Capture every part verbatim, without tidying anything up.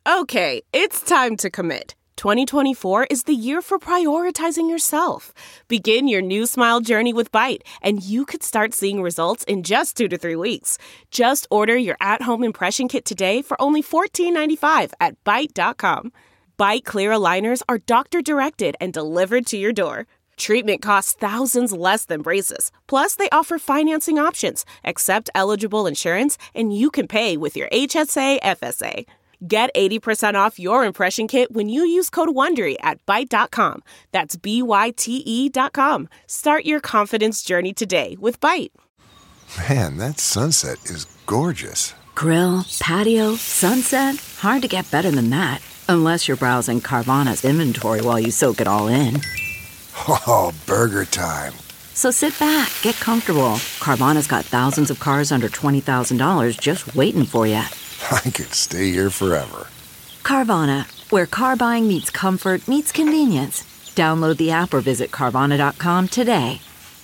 Okay, it's time to commit. twenty twenty-four is the year for prioritizing yourself. Begin your new smile journey with Byte, and you could start seeing results in just two to three weeks. Just order your at-home impression kit today for only fourteen ninety-five at byte dot com. Byte clear aligners are doctor-directed and delivered to your door. Treatment costs thousands less than braces. Plus, they offer financing options, accept eligible insurance, and you can pay with your H S A F S A. Get eighty percent off your impression kit when you use code WONDERY at byte dot com. That's B Y T E dot com. Start your confidence journey today with Byte. Man, that sunset is gorgeous. Grill, patio, sunset. Hard to get better than that. Unless you're browsing Carvana's inventory while you soak it all in. Oh, burger time. So sit back, get comfortable. Carvana's got thousands of cars under twenty thousand dollars just waiting for you. I could stay here forever. Carvana, where car buying meets comfort, meets convenience. Download the app or visit Carvana dot com today.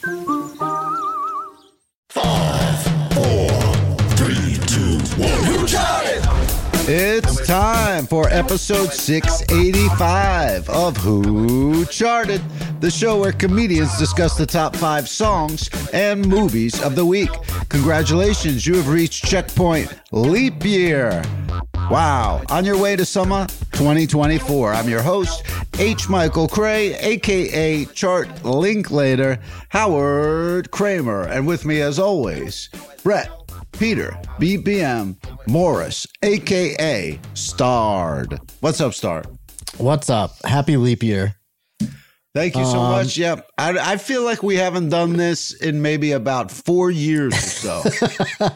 Five, four, three, two, one. Who got it? It's time for episode six eighty-five of Who Charted, the show where comedians discuss the top five songs and movies of the week. Congratulations, you have reached checkpoint leap year. Wow, on your way to summer twenty twenty-four. I'm your host, H. Michael Cray, a k a. Chart Linklater, Howard Kramer. And with me, as always, Brett Peter, B B M, Morris, a k a. Starred. What's up, Starred? What's up? Happy leap year. Thank you so um, much. Yeah, I, I feel like we haven't done this in maybe about four years or so. uh,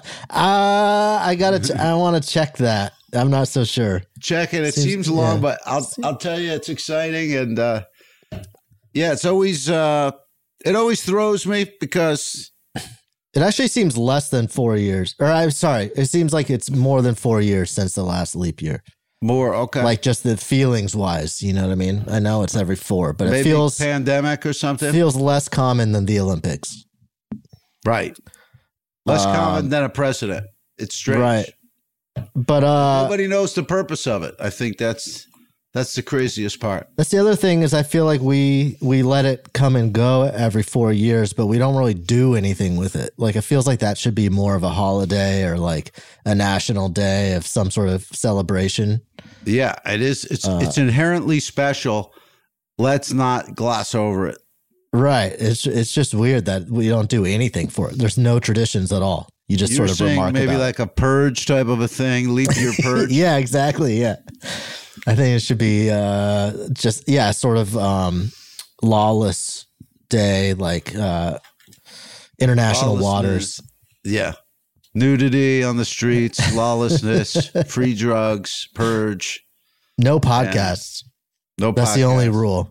I gotta. Ch- I want to check that. I'm not so sure. Check it. It seems, seems long, yeah. but I'll I'll tell you, it's exciting, and uh, yeah, it's always uh, it always throws me because. It actually seems less than four years. Or I'm sorry, it seems like it's more than four years since the last leap year. More, okay. Like just the feelings wise, you know what I mean? I know it's every four, but Maybe it feels pandemic or something. Feels less common than the Olympics. Right. Less um, common than a president. It's strange. Right. But uh, nobody knows the purpose of it. I think that's that's the craziest part. That's the other thing is I feel like we we let it come and go every four years, but we don't really do anything with it. Like it feels like that should be more of a holiday or like a national day of some sort of celebration. Yeah, it is. It's uh, it's inherently special. Let's not gloss over it. Right. It's it's just weird that we don't do anything for it. There's no traditions at all. You just You're sort of saying remark maybe about like a purge type of a thing, leap year purge. Yeah, exactly. Yeah. I think it should be uh, just, yeah, sort of um, lawless day, like uh, international waters. Yeah. Nudity on the streets, lawlessness, free drugs, purge. No podcasts. No That's podcasts. the only rule.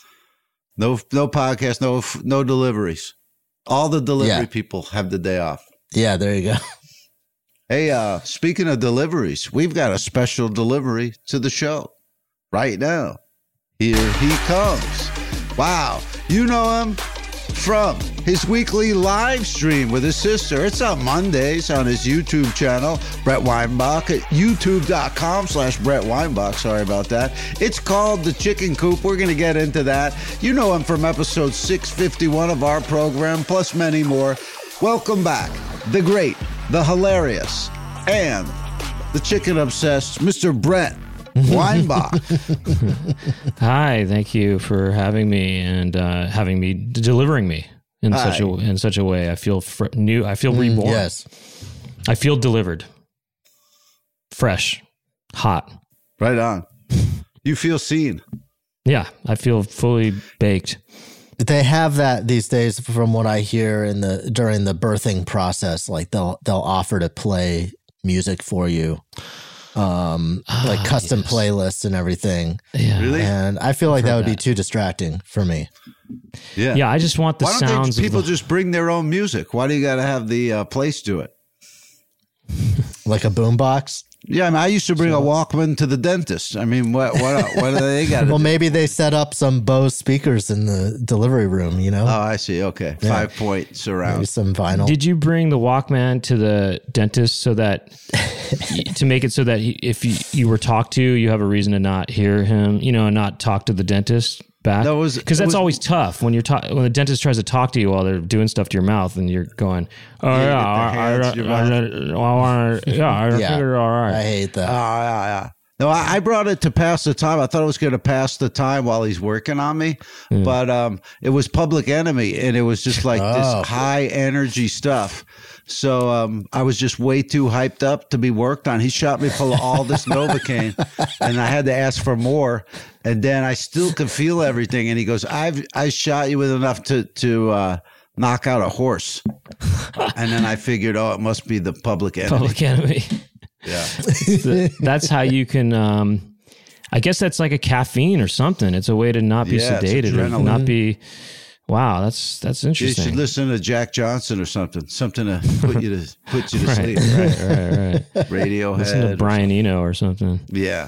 No no podcasts, no no deliveries. All the delivery Yeah. people have the day off. Yeah, there you go. Hey, uh, speaking of deliveries, we've got a special delivery to the show right now. Here he comes. Wow. You know him from his weekly live stream with his sister. It's on Mondays on his YouTube channel, Brett Weinbach, at youtube.com slash Brett Weinbach. Sorry about that. It's called The Chicken Coop. We're going to get into that. You know him from episode six fifty-one of our program, plus many more. Welcome back, the great, the hilarious, and the chicken obsessed Mister Brett Weinbach. Hi, thank you for having me and uh, having me delivering me in Hi. such a in such a way. I feel fr- new. I feel reborn. Mm, yes, I feel delivered, fresh, hot. Right on. You feel seen. Yeah, I feel fully baked. they have that these days. From what I hear in the during the birthing process, like they'll they'll offer to play music for you. Um, like ah, custom yes. playlists and everything. Yeah. Really? And I feel like I've that would heard be that. too distracting for me. Yeah. Yeah, I just want the Why don't sounds they, people of the, just bring their own music? Why do you got to have the uh, place do it? Like a boombox. Yeah, I mean, I used to bring so, a Walkman to the dentist. I mean, what what what do they got? Well, do? maybe they set up some Bose speakers in the delivery room, you know? Oh, I see. Okay. Yeah. Five point surround. Maybe some vinyl. Did you bring the Walkman to the dentist so that, to make it so that he, if you, you were talked to, you have a reason to not hear him, you know, and not talk to the dentist back? That was Because that's was, always tough when you're ta- when the dentist tries to talk to you while they're doing stuff to your mouth and you're going, oh, yeah, yeah I, I, I, I, yeah, I yeah, figured all right. I hate that. Oh, yeah, yeah. No, I, I brought it to pass the time. I thought it was going to pass the time while he's working on me, mm. but um, it was Public Enemy, and it was just like oh. this high energy stuff. So um, I was just way too hyped up to be worked on. He shot me full of all this Novocaine, and I had to ask for more. And then I still could feel everything. And he goes, "I've I shot you with enough to to uh, knock out a horse." And then I figured, oh, it must be the Public Enemy. Public Enemy. Yeah, that's how you can. Um, I guess that's like a caffeine or something. It's a way to not be yeah, sedated or not be. Wow, that's that's interesting. You should listen to Jack Johnson or something. Something to put you to put you to right, sleep. Right, right, right. Radiohead. Listen to Brian Eno or something. Yeah.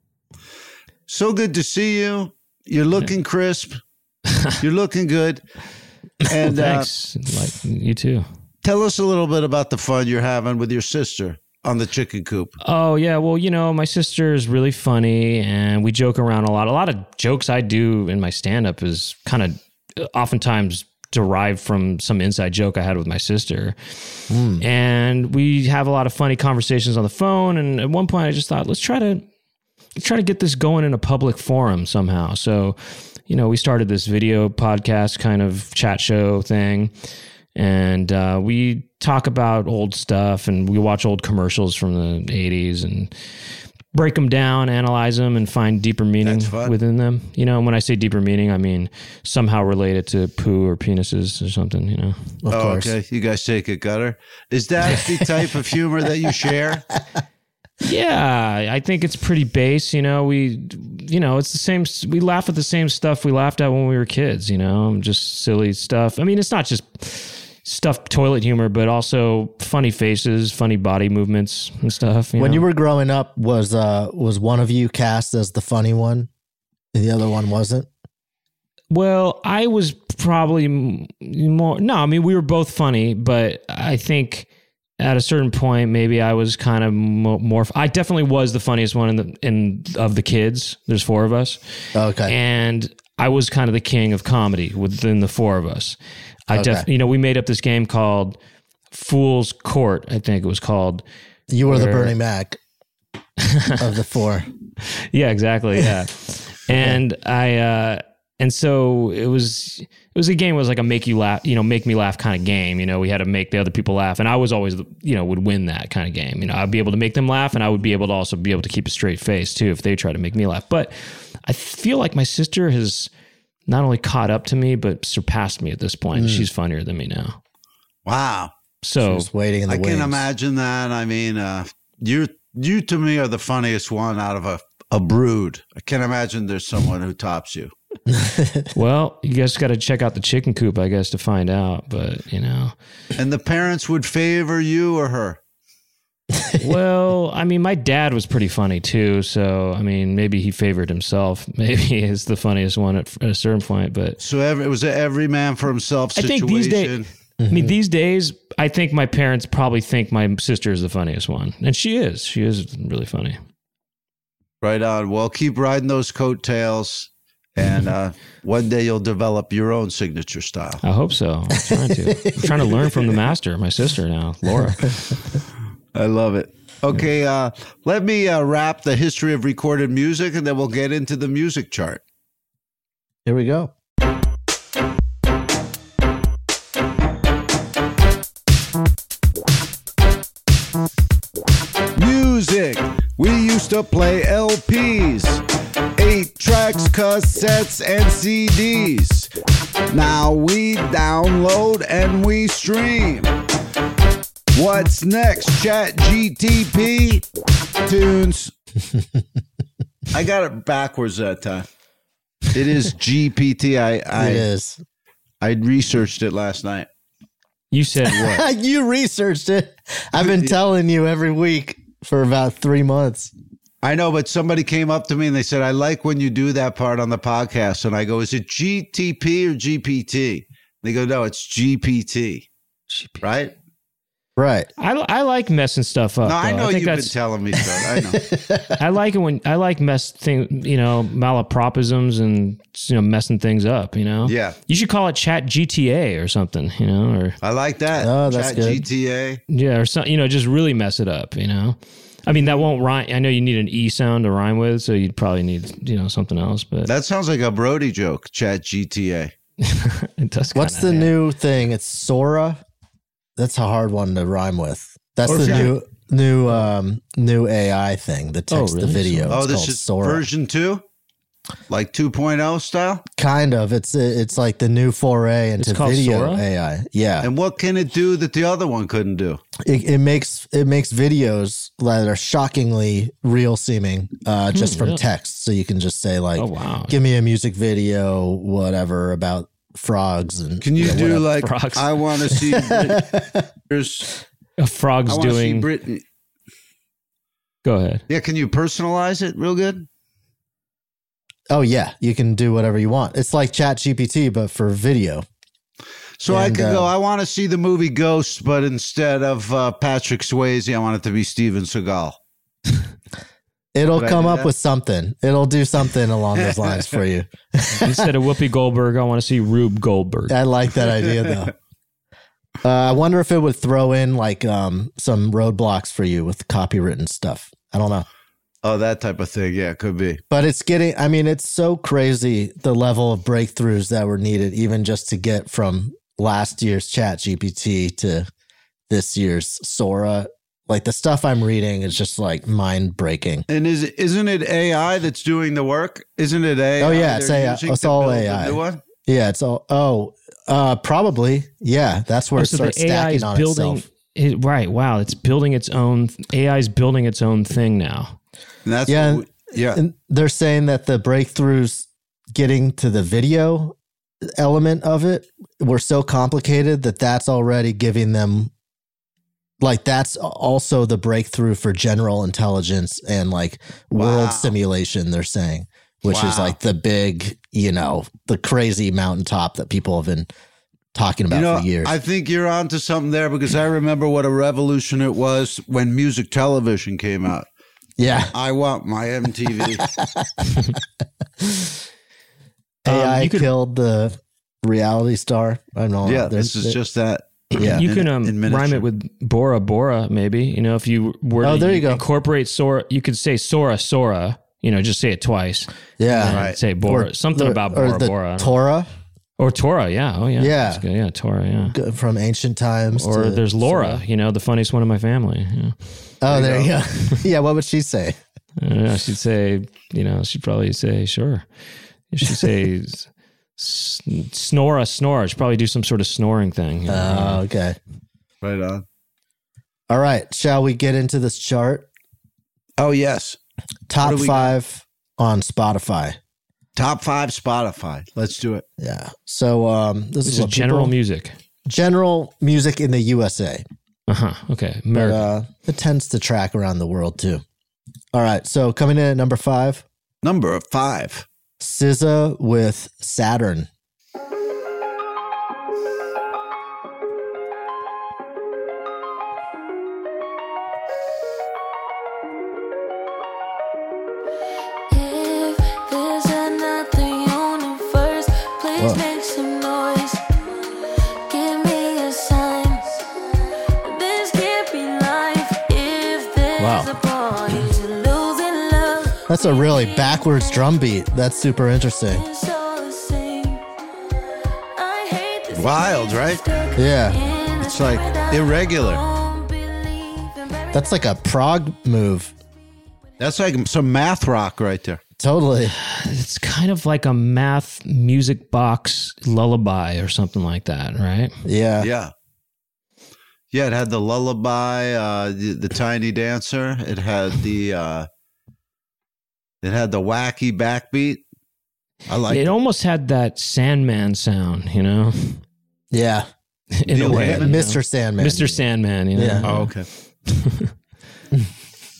So good to see you. You're looking crisp. You're looking good. And thanks. Uh, like you too. Tell us a little bit about the fun you're having with your sister on the chicken coop. Oh, yeah. Well, you know, my sister is really funny and we joke around a lot. A lot of jokes I do in my stand-up is kind of oftentimes derived from some inside joke I had with my sister. Mm. And we have a lot of funny conversations on the phone. And at one point I just thought, let's try to let's try to get this going in a public forum somehow. So, you know, we started this video podcast kind of chat show thing. And uh, we talk about old stuff and we watch old commercials from the eighties and break them down, analyze them, and find deeper meaning within them. You know, when I say deeper meaning, I mean somehow related to poo or penises or something, you know. Of oh, course. Okay. You guys take it gutter. Is that the type of humor that you share? Yeah, I think it's pretty base. You know, we, you know, it's the same. We laugh at the same stuff we laughed at when we were kids, you know, just silly stuff. I mean, it's not just stuff, toilet humor, but also funny faces, funny body movements and stuff. You when know? you were growing up, was uh was one of you cast as the funny one, and the other one wasn't? Well, I was probably more. No, I mean we were both funny, but I think at a certain point, maybe I was kind of more. I definitely was the funniest one in the in of the kids. There's four of us. Okay, and I was kind of the king of comedy within the four of us. I okay. def, you know, we made up this game called Fool's Court. I think it was called. You were where, the Bernie Mac of the four. Yeah, exactly. Yeah, and yeah. I, uh, and so it was. It was a game. It was like a make you laugh, you know, make me laugh kind of game. You know, we had to make the other people laugh, and I was always, you know, would win that kind of game. You know, I'd be able to make them laugh, and I would be able to also be able to keep a straight face too if they try to make me laugh. But I feel like my sister has not only caught up to me, but surpassed me at this point. Mm. She's funnier than me now. Wow. So she's waiting in the I wings. can imagine that. I mean, uh, you you to me are the funniest one out of a, a brood. I can't imagine there's someone who tops you. Well, you guys got to check out the chicken coop, I guess, to find out. But, you know. And the parents would favor you or her? Well, I mean, my dad was pretty funny too. So, I mean, maybe he favored himself. Maybe he's the funniest one at, at a certain point. But so every, it was an every man for himself situation. I think these days, mm-hmm. I mean, these days, I think my parents probably think my sister is the funniest one, and she is. She is really funny. Right on. Well, keep riding those coattails, and uh, one day you'll develop your own signature style. I hope so. I'm trying to. I'm trying to learn from the master, my sister now, Laura. I love it. Okay, uh, let me uh, wrap the history of recorded music, and then we'll get into the music chart. Here we go. Music. We used to play L Ps, eight tracks, cassettes, and C Ds. Now we download and we stream. What's next? Chat G T P? Tunes. I got it backwards that time. It is G P T. I, I, it is. I researched it last night. You said what? You researched it. I've been telling you every week. for about three months. I know, but somebody came up to me and they said, I like when you do that part on the podcast. And I go, is it G T P or G P T? They go, no, it's G P T. G P T. Right? Right. I, I like messing stuff up. No, I though. know I think you've been that's, telling me so. I know. I like it when I like mess thing, you know, malapropisms and you know messing things up. You know. Yeah. You should call it Chat G T A or something. You know, or I like that. Oh, that's Chat good. G T A. yeah, or something. You know, just really mess it up. You know. I mean, that won't rhyme. I know you need an E sound to rhyme with, so you'd probably need you know something else. But That sounds like a Brody joke. Chat G T A. it does. What's kinda, the yeah. new thing? It's Sora. That's a hard one to rhyme with. That's Or the if you- new new um new A I thing that Oh, takes the really? video. Oh, It's this called is Sora. version two? Like two point oh style? Kind of. It's it's like the new foray into It's called video Sora? A I. Yeah. And what can it do that the other one couldn't do? It, it makes it makes videos that are shockingly real seeming uh, just from really? text. So you can just say like, Oh wow. "Give me a music video, whatever about frogs." And Can you yeah, do whatever. like, Frogs. I want to see Brit- there's- A frog's I want to see doing. Britney. Go ahead. Yeah, can you personalize it real good? Oh yeah, you can do whatever you want. It's like Chat G P T but for video. So I And, can go, uh, I want to see the movie Ghost, but instead of uh, Patrick Swayze, I want it to be Steven Seagal. It'll Could I come do up that? with something. It'll do something along those lines for you. Instead of Whoopi Goldberg, I want to see Rube Goldberg. I like that idea though. Uh, I wonder if it would throw in like um, some roadblocks for you with copywritten stuff. I don't know. Oh, that type of thing. Yeah, could be. But it's getting, I mean, it's so crazy the level of breakthroughs that were needed, even just to get from last year's Chat G P T to this year's Sora. Like the stuff I'm reading is just like mind breaking. And is isn't it A I that's doing the work? Isn't it A I? Oh, yeah, it's they're A I. using It's to all build A the I. new one? Yeah, it's all, oh, uh, probably. Yeah, that's where Oh, it so starts the A I stacking is on building. itself. It, right. Wow. It's building its own. A I is building its own thing now. And that's Yeah, what we- yeah. And they're saying that the breakthroughs getting to the video element of it were so complicated that that's already giving them, like, that's also the breakthrough for general intelligence and like world Wow. simulation, they're saying, which is Wow. like the big, you know, the crazy mountaintop that people have been talking about You know, for years. I think you're onto something there because I remember what a revolution it was when music television came out. yeah. I want my M T V. A I Um, you could- killed the reality star. I don't know. yeah, There's- this is just that. yeah. You in- can um, in rhyme miniature. it with Bora Bora, maybe. You know, if you were Oh, to there you go. incorporate Sora, you could say Sora Sora. You know, just say it twice. Yeah. And Right. Say Bora. Or- something or- about or Bora the Bora. I don't know. Torah Or Torah. Yeah. Oh yeah. Yeah. That's good. Yeah. Torah. Yeah. go- from ancient times. Or to there's Laura. Sora. You know, the funniest one in my family. Yeah. Oh, there you go. Yeah. What would she say? Uh, she'd say, you know, she'd probably say, sure. She'd say, s- s- snora, snore. She'd probably do some sort of snoring thing. you know. Oh, okay. Right on. All right. Shall we get into this chart? Oh, yes. Top do we five on Spotify. Top five Spotify. Let's do it. Yeah. So um, this, this is is what general people- music. general music in the U S A. Uh huh. Okay. But American. uh, it tends to track around the world too. All right. So coming in at number five, Number five. S Z A with Saturn. If there's another universe, please Whoa. make some noise. Give me a sign. This can't be life. If there's Wow. a party to losing love, That's a really backwards drum beat. That's super interesting. it's all the same. I hate this Wild, right? stuck Yeah. in a It's like that I irregular. don't believe in. Baby, That's like a prog move. That's like some math rock right there. Totally. It's kind of like a math music box lullaby or something like that, right? Yeah. Yeah. Yeah, it had the lullaby, uh, the, the tiny dancer. It had the uh, it had the wacky backbeat. I like it it. almost had that Sandman sound, you know, Yeah. in a Neil way. Gaiman? you know? Mister Sandman. Mister Sandman, you know. Yeah. Oh, okay.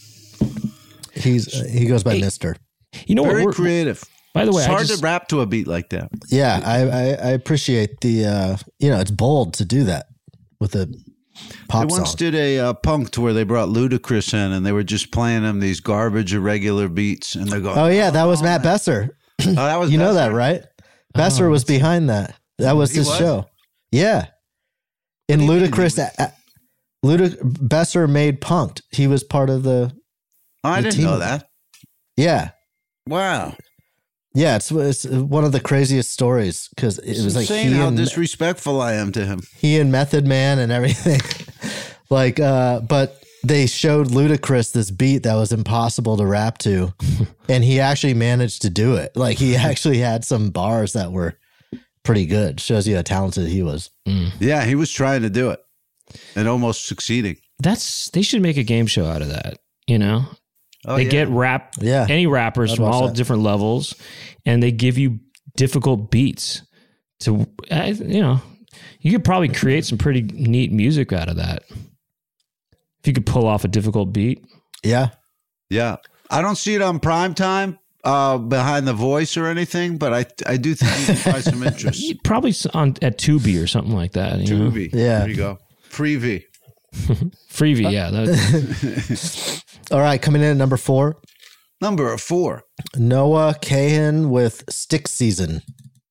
He's he goes by Hey, Mister. You know Very what? We're- creative. By the way, It's I hard just, to rap to a beat like that. Yeah, I, I I appreciate the uh, you know, it's bold to do that with a pop They song. once did a uh, punk where they brought Ludacris in, and they were just playing him these garbage irregular beats, and they're going, Oh yeah, that was Matt Besser. oh, that was You know Besser? that, right? Besser was behind that. That was He his was? show. Yeah. In do you mean? Ludacris, uh, uh, Ludic- Besser made Punked. He was part of the. Oh, I the didn't team. know that. Yeah, Wow. yeah. It's it's one of the craziest stories because it It's was like insane he how and disrespectful I am to him. he and Method Man and everything. like, uh, but they showed Ludacris this beat that was impossible to rap to, and he actually managed to do it. Like, he actually had some bars that were pretty good. Shows you how talented he was. Yeah, he was trying to do it and almost succeeding. that's they should make a game show out of that. You know, Oh, they yeah. get rap, Yeah. any rappers I'd from watch all that. different levels, and they give you difficult beats to, uh, you know, you could probably create some pretty neat music out of that if you could pull off a difficult beat. Yeah. Yeah. I don't see it on prime time uh, behind the voice or anything, but I I do think you can find some interest. Probably s- on at Tubi or something like that. You know? Tubi. Yeah. There you go. Freebie. Freebie, yeah. That, All right. Coming in at number four, Number four. Noah Kahan with Stick Season.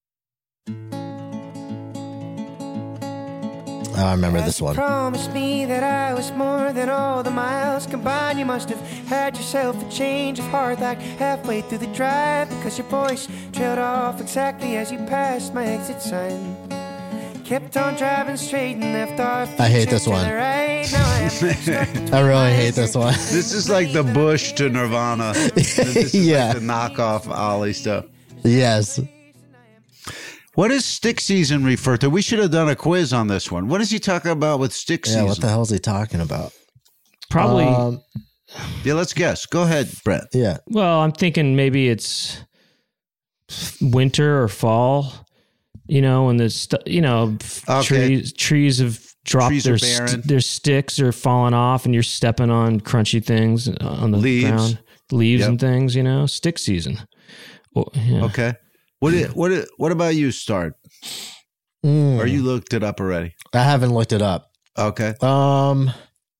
Oh, I remember this one. Promised me that I was more than all the miles combined. You must have had yourself a change of heart like halfway through the drive, because your voice trailed off exactly as you passed my exit sign. Kept on driving straight and left off. I hate this one. Right now I am stuck I really hate this one. This is like the Bush to Nirvana. This is Yeah. like the knockoff Ollie stuff. Yes. What does stick season refer to? We should have done a quiz on this one. What is he talking about with stick Yeah. season? What the hell is he talking about? probably. Um, Yeah, let's guess. Go ahead, Brett. yeah. Well, I'm thinking maybe it's winter or fall. You know, when the st- you know f- Okay. trees trees have dropped Trees are their st- barren. their sticks are falling off, and you're stepping on crunchy things on the Leaves. ground, leaves Yep. and things. You know, stick season. Well, yeah. Okay. What it, what it, what about you, Start? Mm, Or you looked it up already? I haven't looked it up. Okay. Um,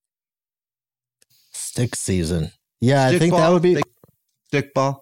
Stick Season. Yeah, I Stick think that ball? would be Stick, stick ball.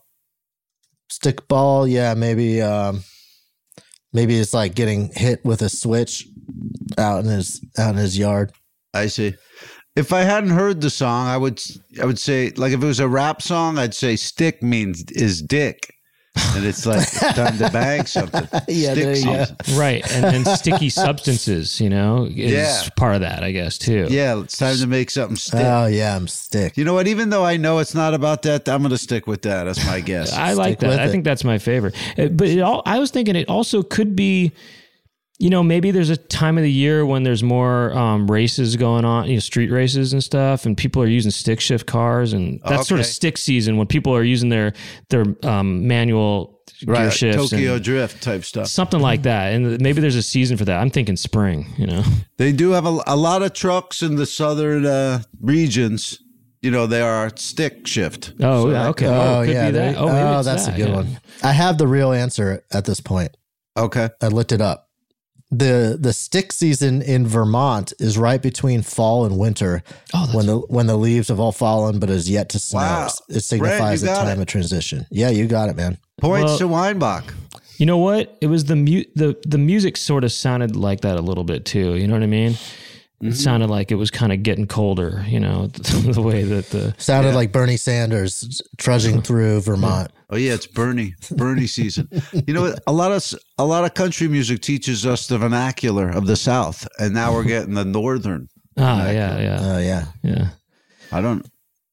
stick ball. Yeah, maybe. Um, maybe it's like getting hit with a switch out in his out in his yard. I see. If I hadn't heard the song, I would I would say, like, if it was a rap song, I'd say stick means is dick. And it's like time to bang something. Yeah, Stick there you go. season. Right, and, and sticky substances, you know, is Yeah. part of that, I guess, too. Yeah, it's time to make something stick. Oh yeah, I'm stick. You know what? Even though I know it's not about that, I'm going to stick with that. That's my guess. I like Stick that. with I it. think that's my favorite. Uh, But it all, I was thinking it also could be, you know, maybe there's a time of the year when there's more um, races going on, you know, street races and stuff, and people are using stick shift cars, and that's sort of Okay. stick season when people are using their their um, manual gear right, shifts, Tokyo and Drift type stuff. something like that. And maybe there's a season for that. I'm thinking spring. You know, They do have a, a lot of trucks in the southern uh, regions. You know, they are stick shift. oh, So yeah, that- okay, Oh, oh, could yeah, be there- that. Oh, maybe oh, it's that's that, a good yeah. one. I have the real answer at this point. Okay. I looked it up. the The stick season in Vermont is right between fall and winter. Oh, that's when the when the leaves have all fallen, but is yet to snow. Wow. It signifies you a got time it. of transition. Yeah, you got it, man. Points Well- to Weinbach. You know what? It was the mu- the the music sort of sounded like that a little bit too. You know what I mean? It sounded like it was kind of getting colder. You know, the way that the Sounded like Bernie Sanders trudging through Vermont. Oh yeah, it's Bernie, Bernie season. You know what? A lot of a lot of country music teaches us the vernacular of the South, and now we're getting the Northern. ah yeah yeah Oh yeah. yeah. I don't,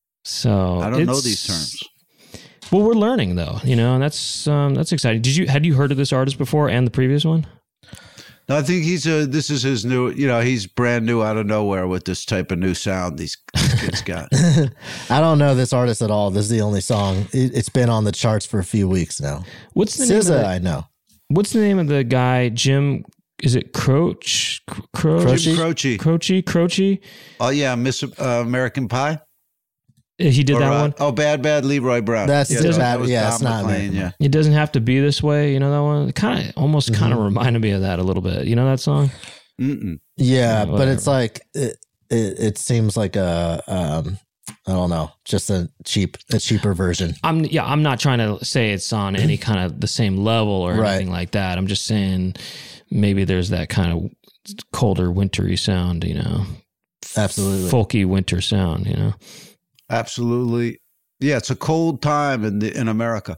So I don't know it's- these terms. Well, we're learning though. You know, and that's um, that's exciting. Did you had you heard of this artist before and the previous one? No, I think he's a. This is his new. You know, he's brand new out of nowhere with this type of new sound these kids got. I don't know this artist at all. This is the only song. It, it's been on the charts for a few weeks now. What's the S name? Z A, Of the, I know. what's the name of the guy? Jim? Is it Croce? Croce? Croce? Croce. Croce? Croce? Oh yeah, Miss uh, American Pie. He did Or, that uh, one. Oh, Bad Bad Leroy Brown. That's yeah, the that bad- was yeah, Don it's not McLean, me. yeah. It doesn't have to be this way. You know that one? Kind of almost kind of Mm-hmm. reminded me of that a little bit. You know that song? Mm-mm. Yeah, Yeah, but it's whatever. like it, it. It seems like a. Um, I don't know, just a cheap, a cheaper version. I'm yeah, I'm not trying to say it's on any kind of the same level or Right. anything like that. I'm just saying maybe there's that kind of colder, wintry sound, you know. Absolutely. Folky winter sound, you know. Absolutely. Yeah, it's a cold time in the, in America.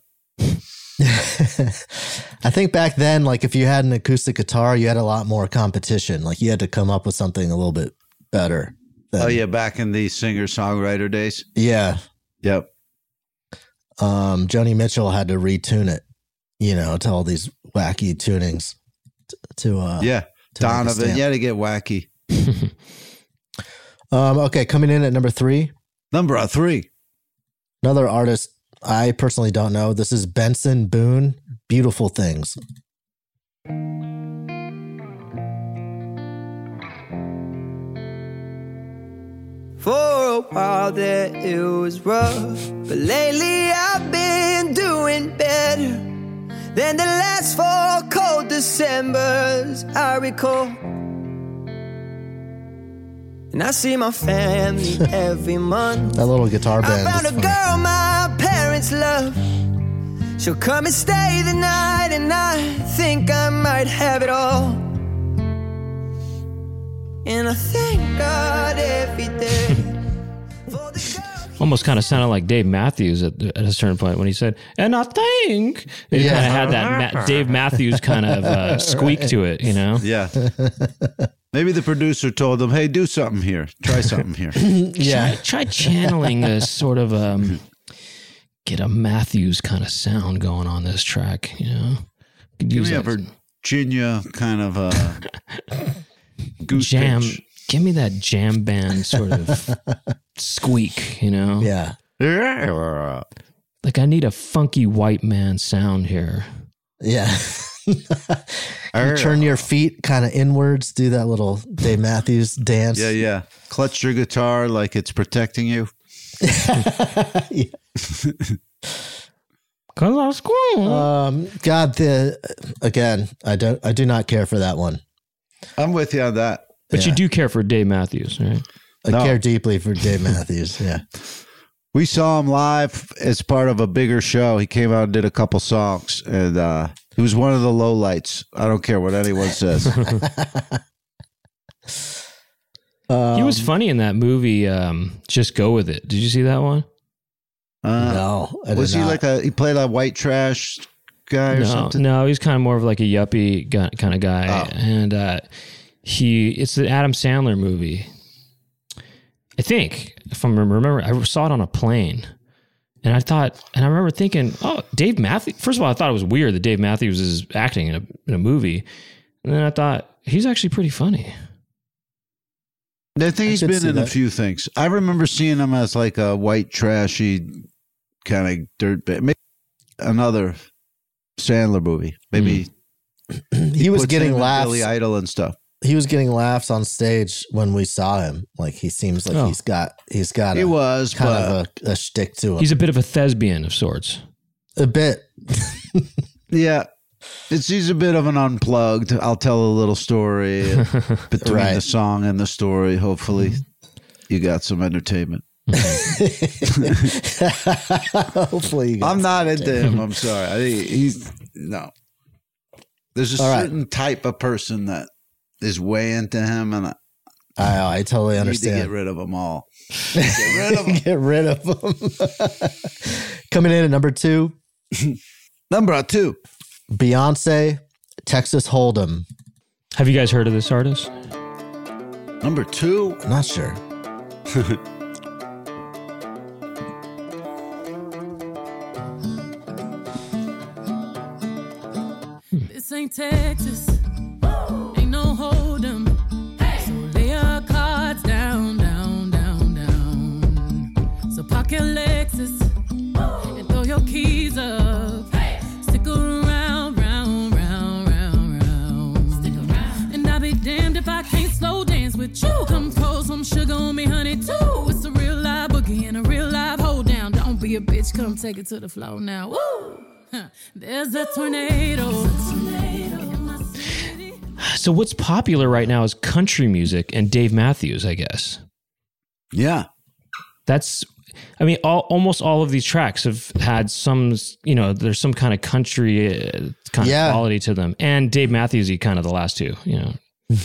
I think back then, like if you had an acoustic guitar, you had a lot more competition. Like you had to come up with something a little bit better. Than, Oh yeah, back in the singer-songwriter days. yeah. Yep. Um, Joni Mitchell had to retune it, you know, to all these wacky tunings. t- To uh, Yeah. to make a Donovan, stamp. you had to get wacky. Um, okay, coming in at number three, Number three. another artist I personally don't know. This is Benson Boone. Beautiful Things. For a while there it was rough, but lately I've been doing better than the last four cold Decembers I recall. And I see my family every month. That little guitar I band. found is a funny. girl my parents love. She'll come and stay the night, and I think I might have it all. And I thank God every day for the girl. Almost kind of sounded like Dave Matthews at, at a certain point when he said, and I think it Yeah. kind of had that Ma- Dave Matthews kind of uh, squeak to it, you know? Yeah. Maybe the producer told them, hey, do something here. Try something here. Yeah. Try, try channeling a sort of um, get a Matthews kind of sound going on this track, you know? Could Give use me a that Virginia kind of uh, goose jam. pitch. Give me that jam band sort of squeak, you know? Yeah. Like I need a funky white man sound here. Yeah. You turn your feet kind of inwards, do that little Dave Matthews dance. Yeah, yeah. Clutch your guitar like it's protecting you. Cause I was cool. Um, God, the again, I don't, I do not care for that one. I'm with you on that. but yeah. you do care for Dave Matthews, right? I No. care deeply for Dave Matthews. Yeah. We saw him live as part of a bigger show. He came out and did a couple songs, and uh, he was one of the lowlights. I don't care what anyone says. Um, He was funny in that movie. Um, Just Go With It. Did you see that one? Uh, No, I did was he not. like a? He played a white trash guy or No, something. no, he's kind of more of like a yuppie guy, kind of guy, Oh. and uh, he it's the Adam Sandler movie. I think, if I'm remembering, I saw it on a plane, and I thought, and I remember thinking, oh, Dave Matthews. First of all, I thought it was weird that Dave Matthews is acting in a in a movie, and then I thought he's actually pretty funny. I think I he's could been see in a that. few things. I remember seeing him as like a white trashy kind of dirtbag. Maybe another Sandler movie. Maybe he was puts getting him and laughs. Billy Idol and stuff. He was getting laughs on stage when we saw him. Like he seems like Oh. he's got, he's got He a, was, kind but of a, a shtick to him. He's a bit of a thespian of sorts. a bit. yeah, it's he's a bit of an unplugged. I'll tell a little story between Right. the song and the story. Hopefully, you got some entertainment. Hopefully, you got I'm not some into him. I'm sorry. I think he's no. There's a All right. certain type of person that is way into him, and I I, I totally need to understand. get rid of them all. Get rid of them. Get rid of them. Coming in at number two, Number two. Beyonce, Texas Hold'em. Have you guys heard of this artist? Number two. I'm not sure. This ain't Texas. Ain't no hold'em. So lay your cards down, down, down, down. So park your Lexus and throw your keys up. Stick around, round, round, round, round. Stick around. And I'll be damned if I can't slow dance with you. Come pour some sugar on me, honey, too. It's a real live boogie and a real live come take it to the floor now. Woo! Huh. There's a tornado. in my city. So what's popular right now is country music and Dave Matthews, I guess. Yeah. That's, I mean, all, almost all of these tracks have had some, you know, there's some kind of country uh, kind Yeah. of quality to them. And Dave Matthews-y kind of the last two, you know.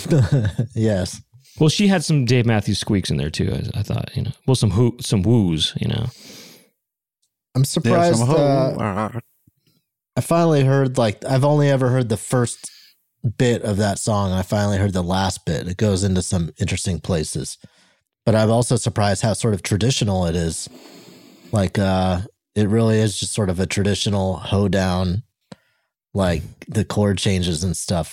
Yes. Well, she had some Dave Matthews squeaks in there too, I, I thought, you know. Well, some who, some woos, you know. I'm surprised. some uh, I finally heard, like, I've only ever heard the first bit of that song. I finally heard the last bit. It goes into some interesting places. But I'm also surprised how sort of traditional it is. Like, uh, it really is just sort of a traditional hoedown, like the chord changes and stuff.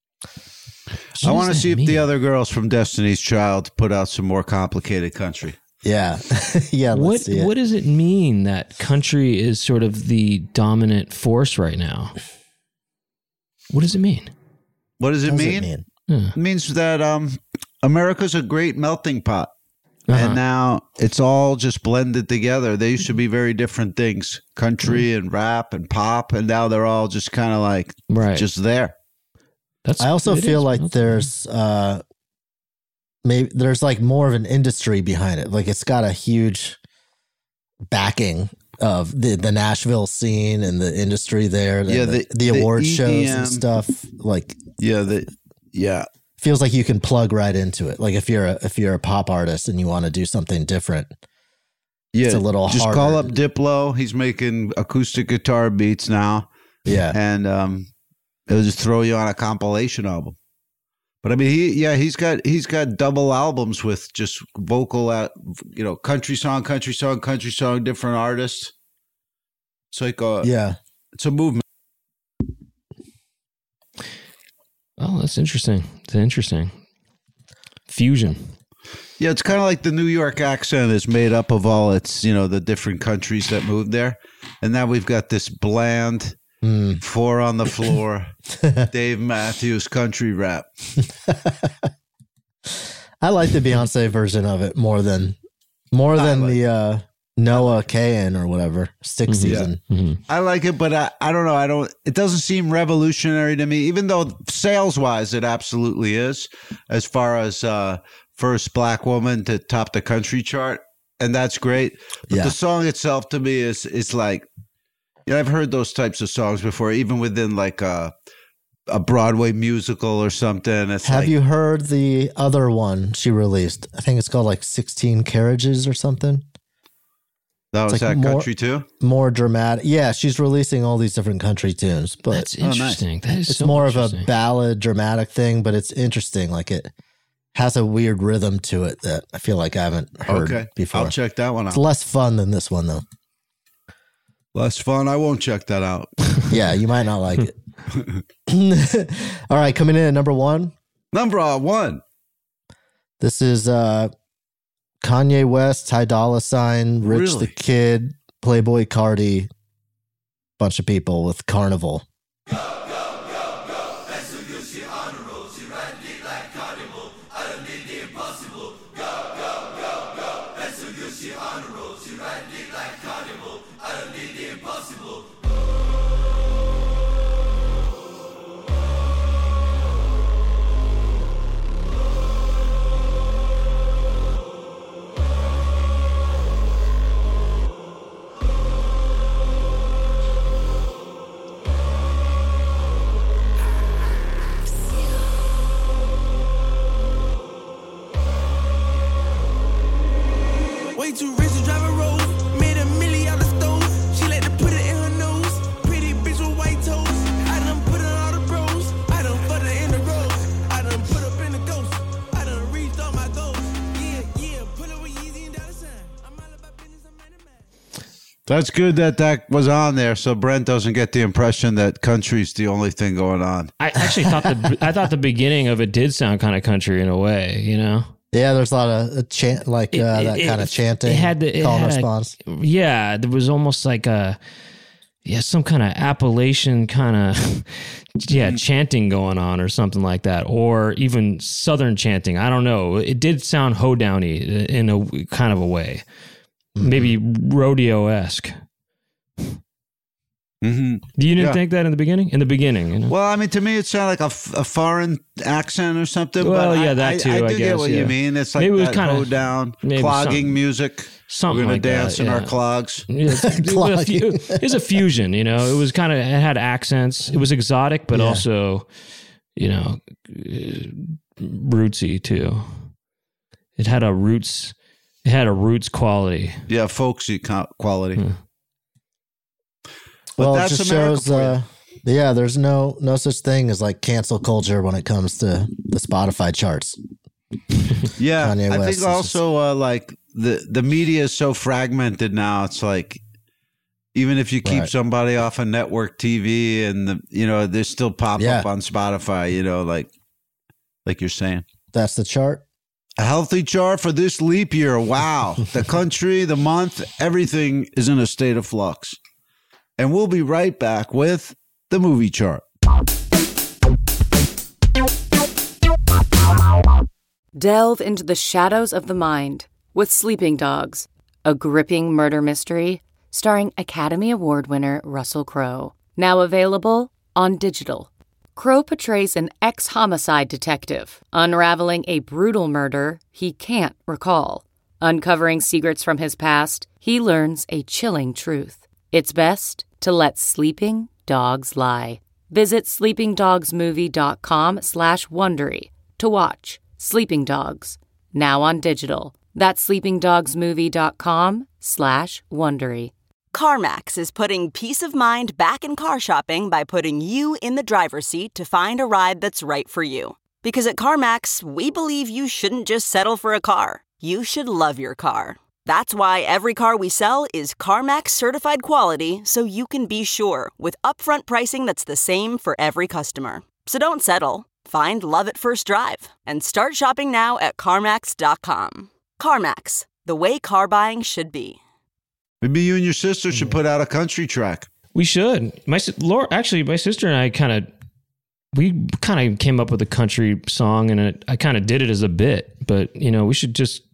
I want to does see that if the mean? other girls from Destiny's Child put out some more complicated country. Yeah. yeah. Let's What see it. what does it mean that country is sort of the dominant force right now? What does it mean? What does it What does mean? it mean? It means that um, America's a great melting pot. Uh-huh. And now it's all just blended together. They used to be very different things, country and rap and pop, and now they're all just kind of like Right. just there. That's I also it feel is. like That's- there's uh maybe there's like more of an industry behind it. Like it's got a huge backing of the the Nashville scene and the industry there. Yeah, the, the- the the award E D shows M. and stuff. Like Yeah, the yeah. feels like you can plug right into it. Like if you're a if you're a pop artist and you want to do something different. Yeah, It's a little just harder. call up Diplo. He's making acoustic guitar beats now, Yeah. and um, it'll just throw you on a compilation album. But I mean, he yeah, he's got he's got double albums with just vocal, uh, you know, country song, country song, country song, different artists. It's like a Yeah. it's a movement. Oh, that's interesting. It's interesting. Fusion. Yeah, it's kind of like the New York accent is made up of all its, you know, the different countries that moved there. And now we've got this bland, Mm. four on the floor, Dave Matthews country rap. I like the Beyonce version of it more than more I than like the uh Noah Kahan or whatever. Six Mhm. season. Mhm. I like it, but I, I don't know. I don't, it doesn't seem revolutionary to me, even though sales wise, it absolutely is as far as uh, first black woman to top the country chart. And that's great. But Yeah. the song itself to me is, is like, yeah, I've heard those types of songs before, even within like a, a Broadway musical or something. It's Have like, you heard the other one she released? I think it's called like sixteen Carriages or something. that was it's like that more- country too? More dramatic. Yeah, she's releasing all these different country tunes, but That's nice. interesting. That is it's so more of a interesting. ballad dramatic thing, but it's interesting. Like it has a weird rhythm to it that I feel like I haven't heard Okay. before. I'll check that one It's out. less fun than this one though. Less fun. I won't check that out. Yeah, you might not like it. All right, coming in at number one. Number one. This is uh Kanye West, Ty Dolla Sign, Rich Really? the Kid, Playboy Cardi, bunch of people with Carnival. Way too rich to drive a Rolls. Made a milli out the stove. She like to put it in her nose. Pretty bitch with white toes. I done put her all the bros. I done put her in the rose. I done put up in the ghost. I done reached all my goals. Yeah, yeah. Put her with Yeezy and dollar sign. I'm all about business. I'm running mad. That's good that that was on there, so Brent doesn't get the impression that country's the only thing going on. I actually thought the I thought the beginning of it did sound kind of country in a way, you know. Yeah, there's a lot of uh, chant, like uh, It- that it- kind of chanting. It had the it call and had a- response. yeah, there was almost like a yeah some kind of Appalachian kind of yeah chanting going on or something like that, or even Southern chanting. I don't know. It did sound hoedowny in a kind of a way, maybe rodeo esque. Mm-hmm. You didn't Yeah. think that in the beginning? In the beginning, you know? Well, I mean, to me, it sounded like a, f- a foreign accent or something. Well, but yeah, I, that I- too, I, I do get guess, what yeah. you mean. It's like Maybe it was that kinda- hold down, maybe clogging something- music. something We're gonna like dance that, in our yeah. clogs. Yeah, it's- it was a fu- it was a fusion, you know. It was kind of it had accents. It was exotic, but Yeah. also, you know, uh, rootsy too. It had a roots. It had a roots quality. Yeah, folksy co- quality. Hmm. But Well, it that's just America shows. for you. Uh, yeah, there's no no such thing as like cancel culture when it comes to the Spotify charts. Yeah, Kanye I West think is also uh, like the the media is so fragmented now. It's like even if you keep Right. somebody off of network T V, and the you know they still pop Yeah. up on Spotify. You know, like like you're saying, That's the chart. a healthy chart for this leap year. Wow, the country, the month, everything is in a state of flux. And we'll be right back with the movie chart. Delve into the shadows of the mind with Sleeping Dogs, a gripping murder mystery starring Academy Award winner Russell Crowe. Now available on digital. Crowe portrays an ex-homicide detective unraveling a brutal murder he can't recall. Uncovering secrets from his past, he learns a chilling truth. It's best to let sleeping dogs lie. Visit sleepingdogsmovie.com slash Wondery to watch Sleeping Dogs, now on digital. That's sleepingdogsmovie.com slash Wondery. CarMax is putting peace of mind back in car shopping by putting you in the driver's seat to find a ride that's right for you. Because at CarMax, we believe you shouldn't just settle for a car. You should love your car. That's why every car we sell is CarMax certified quality, so you can be sure with upfront pricing that's the same for every customer. So don't settle. Find love at first drive and start shopping now at CarMax dot com. CarMax, the way car buying should be. Maybe you and your sister should put out a country track. We should. My si- Laura, actually, my sister and I kind of we kind of came up with a country song, and it, I kind of did it as a bit. But you know, we should just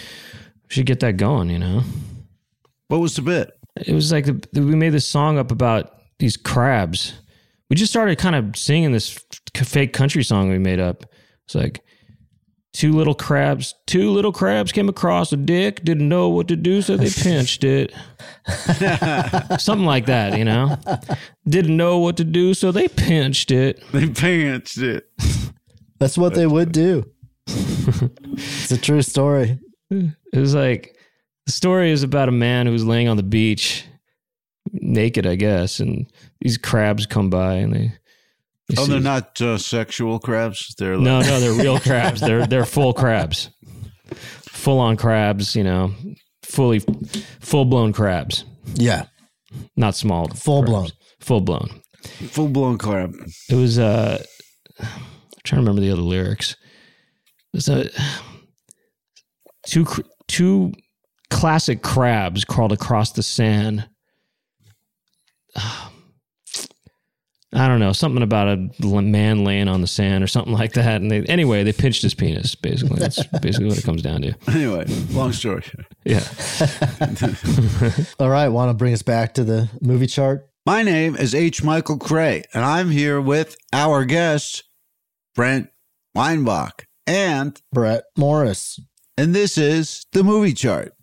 we should get that going. You know, what was the bit? It was like the, we made this song up about these crabs. We just started kind of singing this f- fake country song we made up. It's like two little crabs, two little crabs came across a dick, didn't know what to do, so they pinched it. Something like that, you know? Didn't know what to do, so they pinched it. They pinched it. That's what they would do. It's a true story. It was like, the story is about a man who's laying on the beach, naked, I guess, and these crabs come by and they... they Oh, see- they're not uh, sexual crabs? They're like- No, no, they're real crabs. They're they're full crabs. Full on crabs, you know, fully full blown crabs. Yeah. Not small. Full blown. Full blown. Full blown crab. It was uh I'm trying to remember the other lyrics. There's a two cr- two classic crabs crawled across the sand. I don't know, something about a man laying on the sand or something like that. And they, anyway, they pinched his penis, basically. That's basically what it comes down to. Anyway, long story. Yeah. All right. Want to bring us back to the movie chart? My name is H. Michael Cray, and I'm here with our guest, Brent Weinbach, and Brett Morris. And this is the movie chart.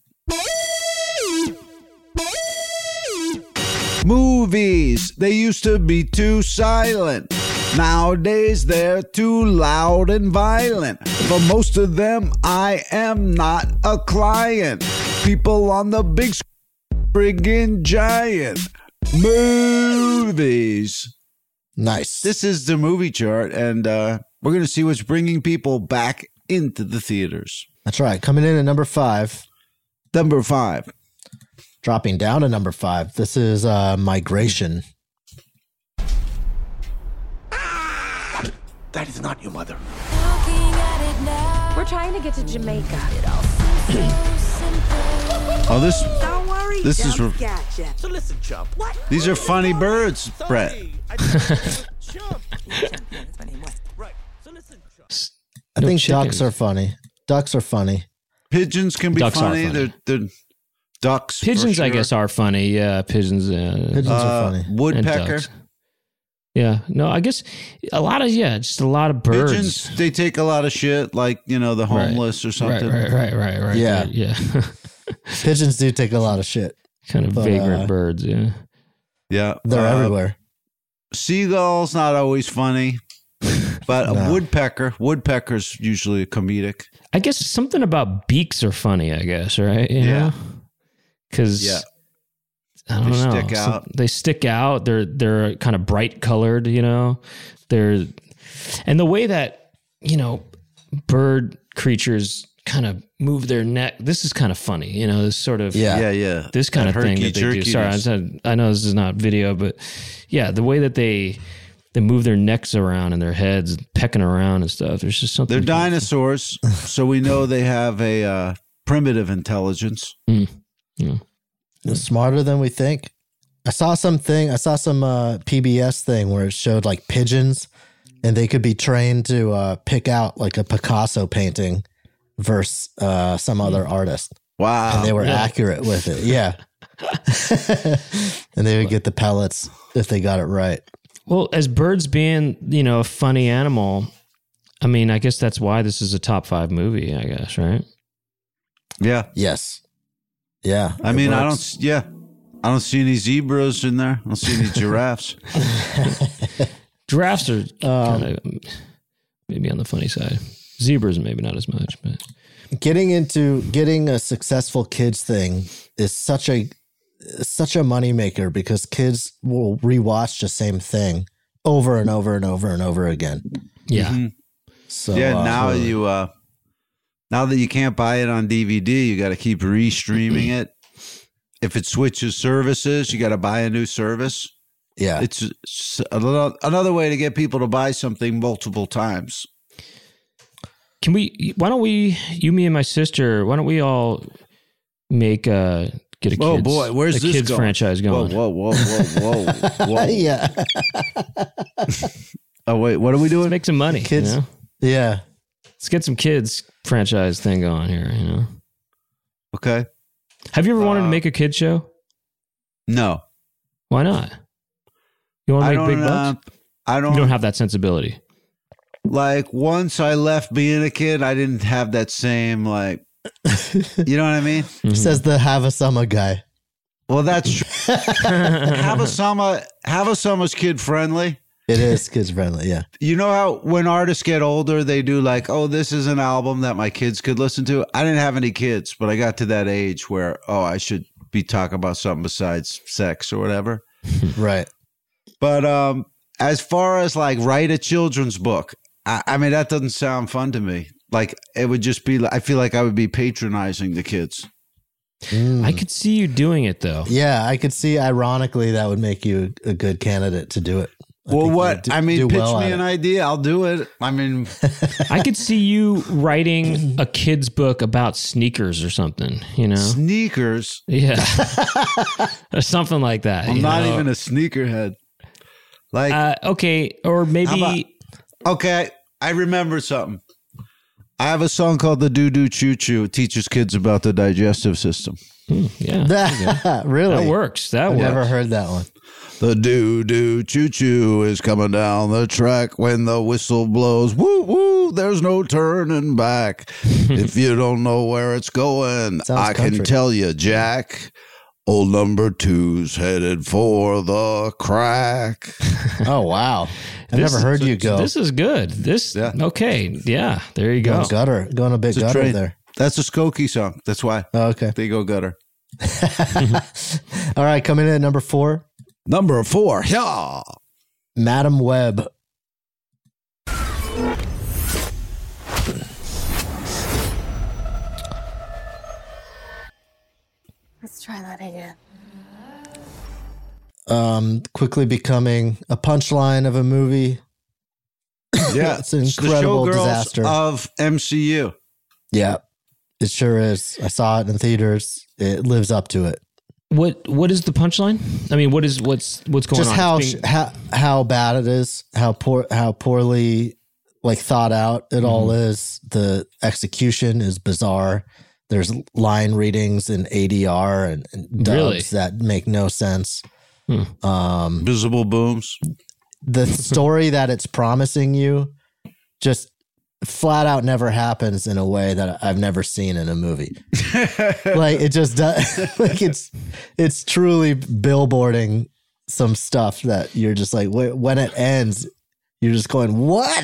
Movies, they used to be too silent. Nowadays, they're too loud and violent. For most of them, I am not a client. People on the big screen, friggin' giant. Movies. Nice. This is the movie chart, and uh, we're going to see what's bringing people back into the theaters. That's right. Coming in at number five. Number five. Dropping down to number five. This is uh, Migration. That is not your mother. We're trying to get to Jamaica. Oh, this Don't worry. this is Jump re- gotcha. So listen, chump. What? these are funny birds, Brett. I No think chickens. ducks are funny. Ducks are funny. Pigeons can be Ducks are funny. funny. They're they're Ducks. Pigeons, for I sure. guess, are funny. Yeah, pigeons. Uh, Pigeons Uh, are funny. Woodpecker. Yeah, no, I guess a lot of yeah, just a lot of birds. Pigeons, they take a lot of shit, like, you know, the homeless or something. Right, right, right, right, right. Yeah. right, yeah. Pigeons do take a lot of shit. Kind of But, vagrant uh, birds. Yeah, Yeah. They're Uh, everywhere. Seagulls, not always funny. But a No. woodpecker, woodpecker's usually comedic. I guess something about beaks are funny. I guess, right? You Yeah. because Yeah. I don't They know. stick Some- out. they stick out. They're they're kind of bright colored. You know, they're and the way that you know bird creatures kind of move their neck. This is kind of funny. You know, this sort of Yeah. Yeah, yeah. this kind That of thing that they do. herky-jerkiness. Sorry, I, said, I know this is not video, but yeah, the way that they they move their necks around and their heads, pecking around and stuff. There's just something. They're dinosaurs, so we know they have a uh, primitive intelligence. Mm. Yeah. They're smarter than we think. I saw something. I saw some uh, P B S thing where it showed like pigeons, and they could be trained to uh, pick out like a Picasso painting versus uh, some other artist. Wow. And they were Really? accurate with it. Yeah. And they would get the pellets if they got it right. Well, as birds being, you know, a funny animal, I mean, I guess that's why this is a top five movie, I guess, right? Yeah. Yes. Yeah. I it mean, I works. don't, yeah. I don't see any zebras in there. I don't see any giraffes. Giraffes are Um, kind of maybe on the funny side. Zebras, maybe not as much, but Getting into getting a successful kids thing is such a such a moneymaker because kids will rewatch the same thing over and over and over and over again. yeah. Mhm. So yeah, uh, now you, uh, now that you can't buy it on D V D, you got to keep re-streaming it. If it switches services, you got to buy a new service. yeah, It's s- a little, another way to get people to buy something multiple times. Can we? Why don't we? You, me, and my sister. Why don't we all make uh get a kids, Oh boy, where's a this kids going? franchise going? Whoa, whoa, whoa, whoa, whoa, whoa. yeah, Oh wait, what are we doing? Let's make some money. Kids- You know? yeah. Let's get some kids franchise thing going here. You know. Okay. Have you ever wanted to Uh, make a kid show? No, Why not? You want I to make don't. big Uh, bucks? I don't, You don't have that sensibility. like once I left being a kid, I didn't have that same like. You know what I mean? Says the Have a Summer guy. Well, that's true. Have a summer. Have a summer's kid friendly. It is kids friendly. Yeah, You know how when artists get older, they do like, oh, this is an album that my kids could listen to. I didn't have any kids, but I got to that age where, oh, I should be talking about something besides sex or whatever. right. But um, as far as like write a children's book, I, I mean, that doesn't sound fun to me. Like it would just be, I feel like I would be patronizing the kids. Mm. I could see you doing it though. Yeah, I could see. Ironically, that would make you a good candidate to do it. I Well, think you what? would do- I mean, do pitch well me at an it. idea. I'll do it. I mean, I could see you writing a kid's book about sneakers or something, you know? sneakers. Yeah. Or something like that. I'm you not know? even a sneakerhead. Like, Uh, okay. Or How maybe. about- okay, I remember something. I have a song called "The Doo Doo Choo Choo." It teaches kids about the digestive system. Hmm, yeah. That, really? That works. That I've works. never heard that one. The doo doo choo choo is coming down the track when the whistle blows. Woo woo, there's no turning back. If you don't know where it's going, Sounds I can country. tell you, Jack. Old number two's headed for the crack. Oh wow! I've This never is- heard you go. This is good. This, Yeah. okay. Yeah. There you go. Going gutter, going a bit It's a gutter train. there. That's a Skokie song. That's why Oh, okay. they go gutter. All right, coming in at number four, Number four, yeah. Madam Web. Let's try that again. Um, quickly becoming a punchline of a movie. Yeah, It's an incredible the Showgirls disaster. of M C U. Yeah, it sure is. I saw it in theaters. It lives up to it. What What is the punchline? I mean, what is what's what's going Just on? how, It's sh being- how how bad it is. How poor how poorly like thought out it all Mm-hmm. is. The execution is bizarre. There's line readings in A D R and, and dubs Really? that make no sense. Hmm. Um, Visible booms. The story that it's promising you just flat out never happens in a way that I've never seen in a movie. Like it just does. Like it's it's truly billboarding some stuff that you're just like, wh- when it ends, you're just going, what?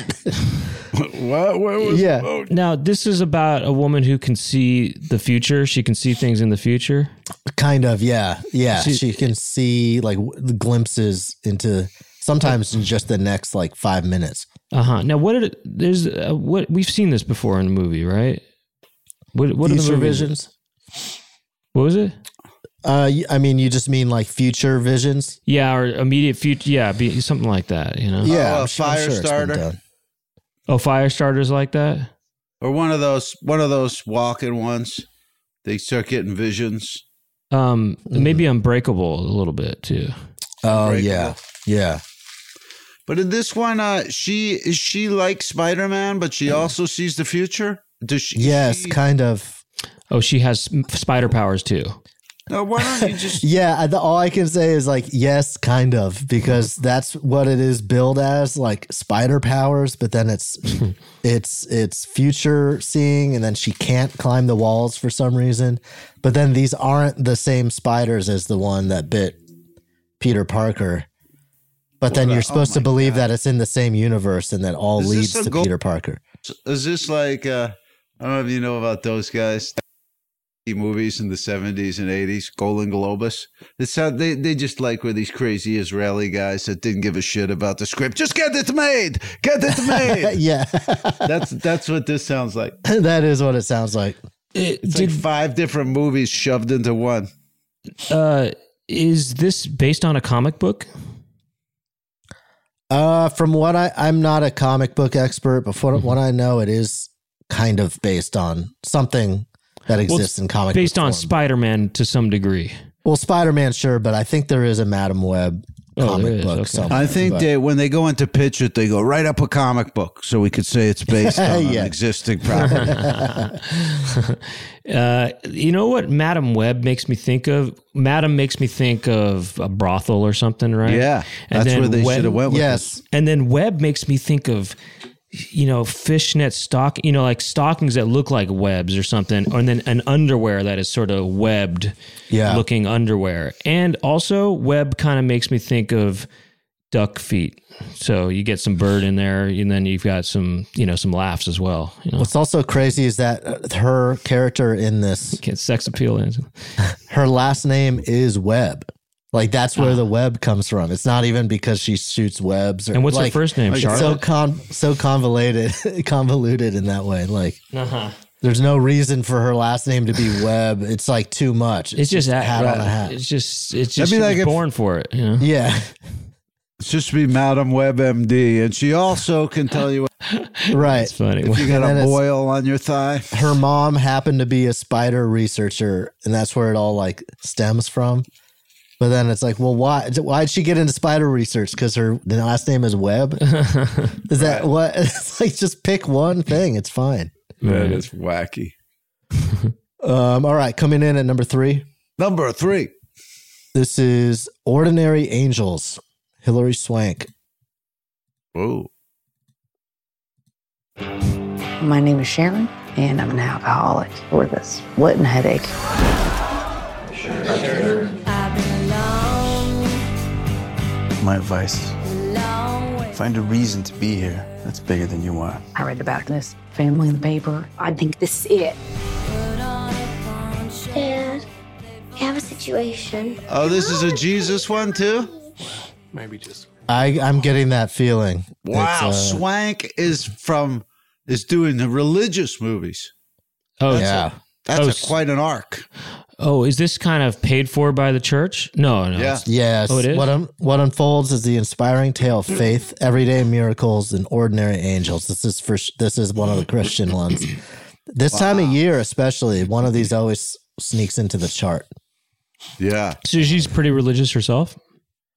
What? Where was Yeah. the boat? Now, this is about a woman who can see the future. She can see things in the future. Kind of, yeah. Yeah. She- She can see like w- the glimpses into sometimes in just the next like five minutes. Uh huh. Now, what did it, there's uh, what we've seen this before in a movie, right? What what are the Future movies? visions? What was it? Uh, y- I mean, you just mean like future visions? Yeah, or immediate future. Yeah, be, something like that. You know. Yeah. Oh, a I'm sure- I'm sure it's been Firestarter. done. Oh, fire starters like that. Or one of those one of those walking ones. They start getting visions. Um, maybe Unbreakable a little bit too. Oh, Unbreakable. yeah. Yeah. But in this one, uh, she is she like Spider Man, but she also sees the future. Does she? Yes, she- kind of. Oh, she has s- spider powers too. No, why don't you just? Yeah, I- the, all I can say is like, yes, kind of, because that's what it is billed as, like spider powers, but then it's it's it's future seeing, and then she can't climb the walls for some reason. But then these aren't the same spiders as the one that bit Peter Parker. But then Well, you're oh supposed to my believe God. that it's in the same universe and that all Is leads this a to goal- Peter Parker. Is this like? Uh, I don't know if you know about those guys. Movies in the seventies and eighties, Golan Globus. It's how they they just like were these crazy Israeli guys that didn't give a shit about the script. Just get it made, get it made. Yeah, That's that's what this sounds like. that is what it sounds like. It, It's did like five different movies shoved into one. uh, is this based on a comic book? Uh, from what I, I'm not a comic book expert, but from what I know, it is kind of based on something that Well, exists in comic based book on form. Spider-Man to some degree. Well, Spider-Man, sure, but I think there is a Madam Web Oh, comic there is, book. okay. somewhere, I think but- they when they go into pitch it, they go write up a comic book so we could say it's based on Yeah. an existing property. Uh, you know what Madam Web makes me think of? Madam makes me think of a brothel or something, right? Yeah, And that's then where they Web- should have went with Yes. this. And then Web makes me think of, you know, fishnet stock, you know, like stockings that look like webs or something, and then an underwear that is sort of webbed Yeah. looking underwear. And also Web kind of makes me think of duck feet. So you get some bird in there, and then you've got some, you know, some laughs as well. You know, What's also crazy is that uh, her character in this, get sex appeal in. her last name is Webb. Like that's Ah. where the web comes from. It's not even because she shoots webs. Or, And what's her like, first name? It's so Charlotte? con so convoluted, convoluted in that way. Like Uh-huh. there's no reason for her last name to be Webb. It's like too much. It's just a a hat on a right. hat. It's just it's That'd just be she like was if- born for it. You know? Yeah, It's just be Madam Web M D, and she also can tell you right. It's funny. if you got And a then it's- boil on your thigh. Her mom happened to be a spider researcher, and that's where it all like stems from. But then it's like, well, why? Why'd she get into spider research? Because her the last name is Webb. Is that what? It's like just pick one thing. It's fine. That is wacky. Um, all right, coming in at number three. Number three. This is Ordinary Angels, Hilary Swank. Whoa. My name is Sharon, and I'm an alcoholic with a splitting headache. My advice, find a reason to be here that's bigger than you are. I read about this family in the paper. I think this is it. Dad, I have a situation. Oh, this is a Jesus one too? Maybe just. I, I'm getting that feeling. Wow, It's, uh, Swank is from is doing the religious movies. Oh That's yeah. a, that's Oh, a, s- quite an arc. Oh, is this kind of paid for by the church? No, no. Yeah. it's- Yes. Oh, it is? What, un- what unfolds is the inspiring tale of faith, everyday miracles, and ordinary angels. This is for sh- this is one of the Christian ones. This time of year, especially, one of these always sneaks into the chart. Yeah. So she's pretty religious herself.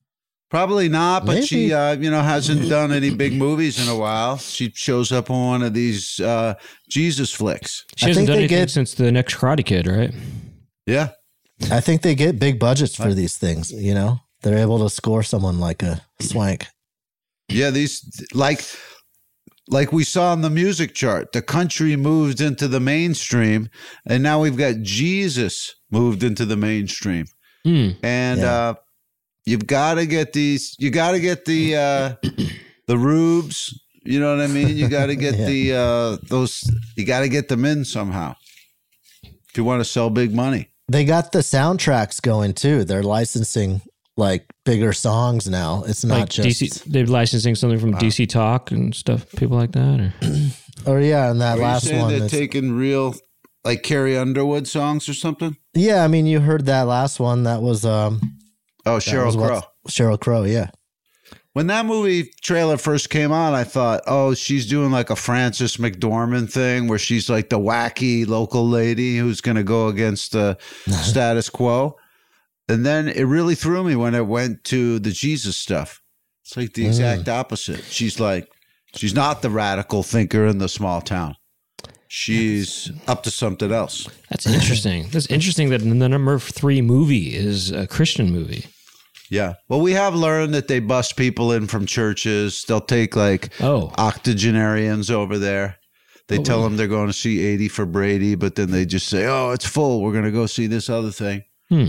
Probably not, but Maybe. she, uh, you know, hasn't done any big movies in a while. She shows up on one of these uh, Jesus flicks. She hasn't done anything get, since the next Karate Kid, right? Yeah. I think they get big budgets for these things, you know? They're able to score someone like a Swank. Yeah, these, like, like we saw on the music chart, the country moved into the mainstream, and now we've got Jesus moved into the mainstream. Mm. And, Yeah. uh, You've got to get these. You got to get the uh, the rubes. You know what I mean. You got to get Yeah. the uh, those. You got to get them in somehow if you want to sell big money. They got the soundtracks going too. They're licensing like bigger songs now. It's not Like just D C, they're licensing something from D C Talk and stuff, people like that. Or, or yeah, and that Are last you saying one. they're is- taking real like Carrie Underwood songs or something? yeah, I mean, you heard that last one. That was um. Oh, that Sheryl was what- Crow. Sheryl Crow. Yeah. When that movie trailer first came on, I thought, oh, she's doing like a Frances McDormand thing where she's like the wacky local lady who's going to go against the status quo. And then it really threw me when it went to the Jesus stuff. It's like the exact opposite. She's like, she's not the radical thinker in the small town. She's up to something else. That's interesting. That's interesting that the number three movie is a Christian movie. Yeah. Well, we have learned that they bust people in from churches. They'll take like oh. octogenarians over there. They Oh, tell wow. them they're going to see eighty for Brady, but then they just say, oh, it's full. We're going to go see this other thing. Hmm.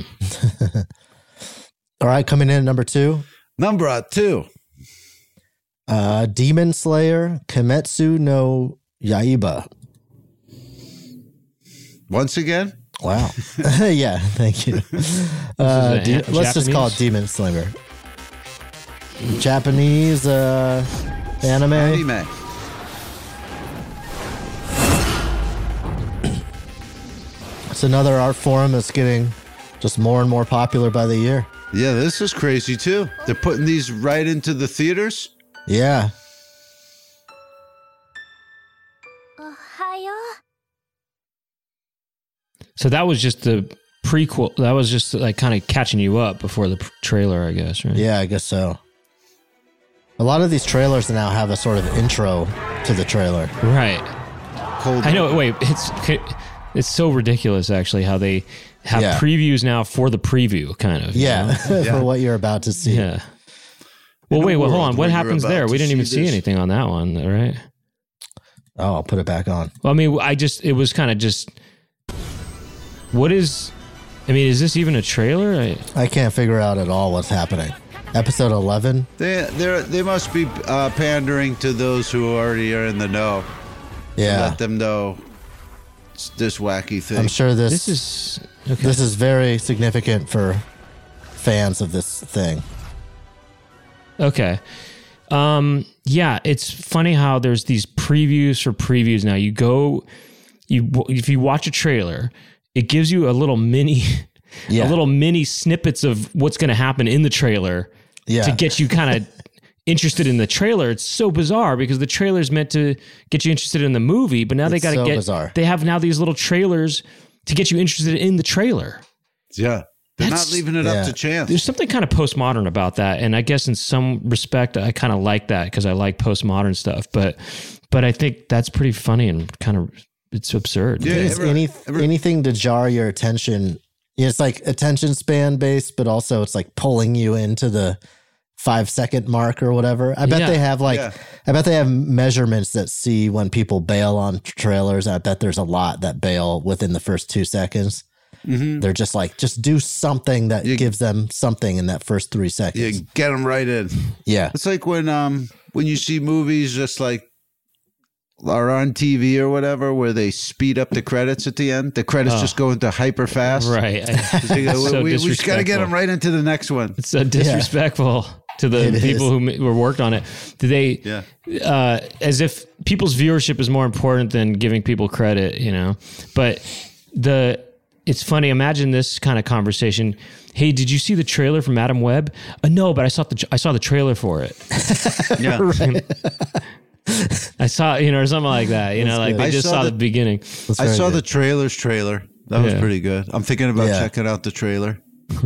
All right, coming in at number two. Number two. Uh, Demon Slayer Kimetsu no Yaiba. Once again? Wow. yeah, thank you. Uh, a- de- let's just call it Japanese? Demon Slayer. Japanese uh, anime. Anime. It's another art form that's getting just more and more popular by the year. Yeah, this is crazy too. They're putting these right into the theaters. Yeah. So that was just the prequel. That was just like kind of catching you up before the pr- trailer, I guess, right? Yeah, I guess so. A lot of these trailers now have a sort of intro to the trailer. Right. Cold. I know. Wait, it's it's so ridiculous actually how they have Yeah. previews now for the preview, kind of. you Yeah, know? for what you're about to see. Yeah. Well, In a wait. Well, hold world on. where What you're happens about there? to We didn't see even see this. anything on that one, right? Oh, I'll put it back on. Well, I mean, I just it was kind of just. What is? I mean, is this even a trailer? I, I can't figure out at all what's happening. Episode eleven. They they they must be uh, pandering to those who already are in the know. Yeah. Let them know it's this wacky thing. I'm sure this, this is okay. this is very significant for fans of this thing. Okay. Um, yeah, it's funny how there's these previews for previews now. You go, you if you watch a trailer, it gives you a little mini, Yeah. a little mini snippets of what's going to happen in the trailer Yeah. to get you kind of interested in the trailer. It's so bizarre because the trailer's meant to get you interested in the movie, but now they It's got to so get bizarre. they have now these little trailers to get you interested in the trailer. Yeah. They're That's- not leaving it yeah. up to chance. There's something kind of postmodern about that, and I guess in some respect, I kind of like that because I like postmodern stuff. But, but I think that's pretty funny and kind of it's absurd. Yeah. It's ever- any, ever- anything to jar your attention. It's like attention span based, but also it's like pulling you into the five second mark or whatever. I bet Yeah. they have like, Yeah. I bet they have measurements that see when people bail on trailers. I bet there's a lot that bail within the first two seconds. Mm-hmm. They're just like, just do something that You- gives them something in that first three seconds. You get them right in. Yeah. It's like when um when you see movies just like are on T V or whatever where they speed up the credits at the end. The credits Oh. just go into hyper fast. Right. I- They go, so we we just got to get disrespectful. them right into the next one. It's so disrespectful to the It people is. who ma- who worked on it. Do they, Yeah. uh, as if people's viewership is more important than giving people credit, you know? But the, it's funny. Imagine this kind of conversation. Hey, did you see the trailer from Adam Webb? Uh, no, but I saw the I saw the trailer for it. Yeah. I saw, you know, or something like that. You know, like good. they I just saw saw the, the- beginning. I very saw good. the trailers trailer. That was Yeah. pretty good. I'm thinking about Yeah. checking out the trailer.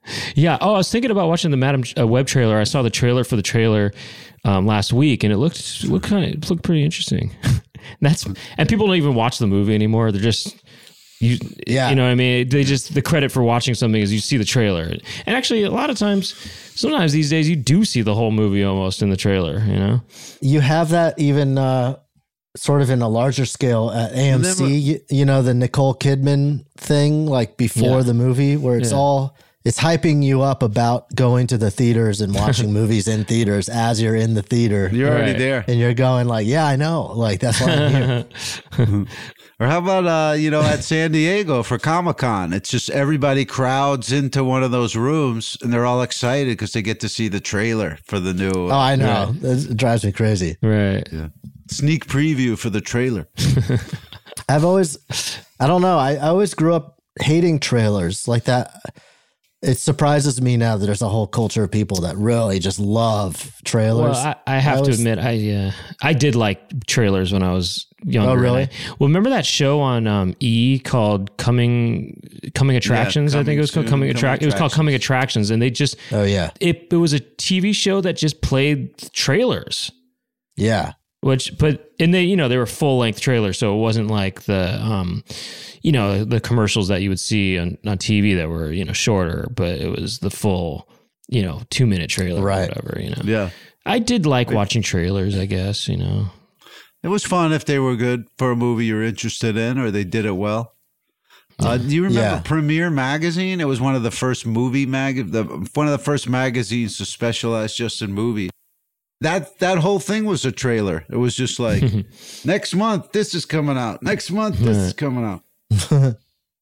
Yeah. Oh, I was thinking about watching the Madam uh, Web trailer. I saw the trailer for the trailer um, last week, and it looked looked kind of looked pretty interesting. That's and people don't even watch the movie anymore. They're just you. Yeah. You know what I mean? They just the credit for watching something is you see the trailer, and actually a lot of times, sometimes these days you do see the whole movie almost in the trailer. You know, You have that even uh, sort of in a larger scale at A M C. You, you know, the Nicole Kidman thing, like before Yeah. the movie, where it's Yeah. all. It's hyping you up about going to the theaters and watching movies in theaters as you're in the theater. You're already there. And you're going like, yeah, I know. Like, that's why I'm here. Or how about, uh, you know, at San Diego for Comic-Con? It's just everybody crowds into one of those rooms and they're all excited because they get to see the trailer for the new. Oh, I know. It drives me crazy. Right. Yeah. Sneak preview for the trailer. I've always, I don't know. I, I always grew up hating trailers like that. It surprises me now that there's a whole culture of people that really just love trailers. Well, I, I have I to always- admit, I uh, I did like trailers when I was younger. Oh, really? and I- well, remember that show on um, E called Coming Coming Attractions? I think it was called Coming Coming Soon, Attract. Coming It was called Coming Attractions, and they just Oh, yeah. it it was a T V show that just played trailers. Yeah. Which, but and they, you know, they were full length trailers, so it wasn't like the, um, you know, the commercials that you would see on, on T V that were, you know, shorter, but it was the full, you know, two minute trailer Right. or whatever, you know. Yeah. I did like watching trailers, I guess, you know. It was fun if they were good for a movie you're interested in or they did it well. Uh, do you remember Yeah. Premiere Magazine? It was one of the first movie mag, the, one of the first magazines to specialize just in movies. That that whole thing was a trailer. It was just like, next month this is coming out. Next month this is coming out. uh,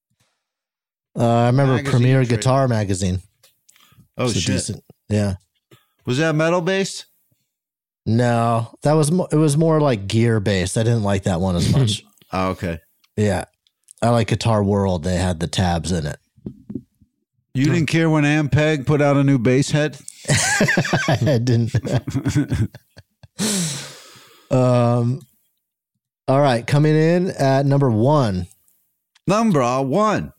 I remember Magazine Premier trailer. Guitar Magazine. Oh It's a shit! decent- yeah. Was that metal based? No, that was mo- it was more like gear based. I didn't like that one as much. Oh, okay. Yeah. I like Guitar World. They had the tabs in it. You didn't care when Ampeg put out a new bass head? I didn't. um, all right. Coming in at number one. Number one.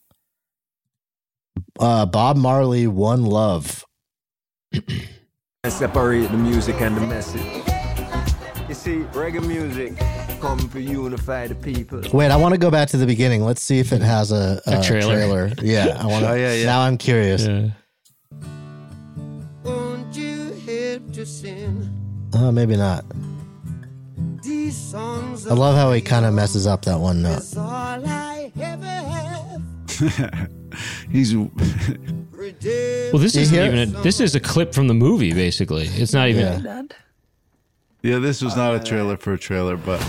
Uh, Bob Marley, One Love. Separate the music and the message. You see, reggae music come to unify the people. Wait, I want to go back to the beginning. Let's see if it has a, a, A trailer. Yeah, I want to. Oh, yeah, yeah. Now I'm curious. Yeah. Won't you help to sing Uh, maybe not. these songs? I love how he kind of messes up that one note. That's all I ever have. He's Well, this You isn't hear even a, this is a clip from the movie, basically. It's not even. Yeah. yeah. This was not a trailer for a trailer, but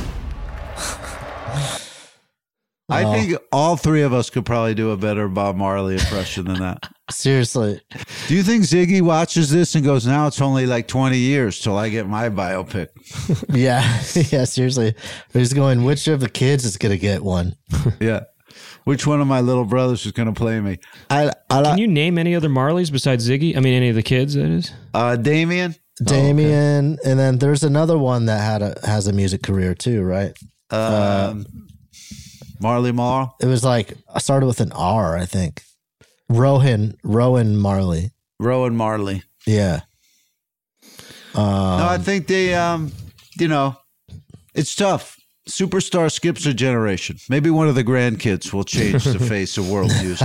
I Oh. think all three of us could probably do a better Bob Marley impression than that. Seriously. Do you think Ziggy watches this and goes, "Now it's only like twenty years till I get my biopic"? Yeah. Yeah, seriously. He's going, which of the kids is going to get one? Yeah. Which one of my little brothers is going to play me? I, I Can you name any other Marleys besides Ziggy? I mean, any of the kids, that is? Uh, Damien. Damien, and then there's another one that had a has a music career too, right? Um, Marley Marl. It was like I started with an R, I think. Rohan Rowan Marley. Rowan Marley. Yeah. Um, No, I think they, um, you know, it's tough. Superstar skips a generation. Maybe one of the grandkids will change the face of world music.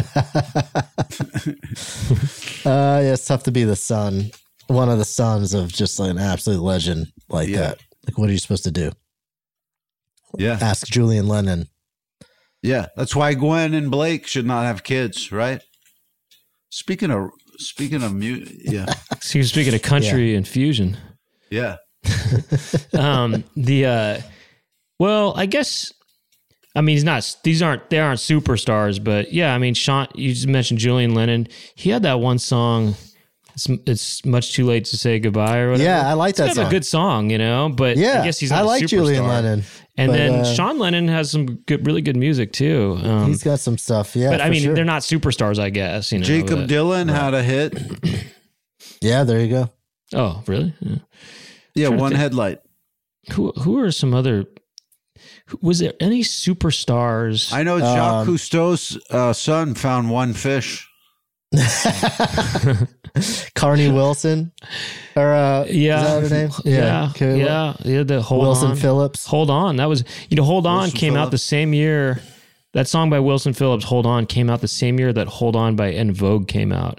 uh, yeah, it's tough to be the son, one of the sons of just like an absolute legend like Yeah. that. Like, what are you supposed to do? Yeah. Ask Julian Lennon. Yeah. That's why Gwen and Blake should not have kids, right? Speaking of, speaking of, mu- yeah. So you're speaking of country and fusion. Yeah. um, the uh, well, I guess. I mean, he's not. These aren't. They aren't superstars, but yeah. I mean, Sean. You just mentioned Julian Lennon. He had that one song. It's, it's much too late to say goodbye, or whatever. Yeah, I like It's that kind of song. a good song, you know. But Yeah, I guess he's I not a like superstar. Julian Lennon, And but, then uh, Sean Lennon has some good, really good music too. Um, He's got some stuff. Yeah, but I for mean, sure. they're not superstars, I guess. You know, Jacob but- Dylan had a hit. Yeah, there you go. Oh, really? Yeah. Yeah, Trying to one think. headlight. Who who are some other? who- Was there any superstars? I know Jacques Um, Cousteau's uh, son found one fish. Carney Wilson, or uh, Yeah. is that her name? Yeah. Okay, Yeah. Yeah. The Hold Wilson On. Phillips. Hold On. That was, you know, Hold On Wilson came out the Phillips. same year. That song by Wilson Phillips, Hold On, came out the same year that Hold On by En Vogue came out.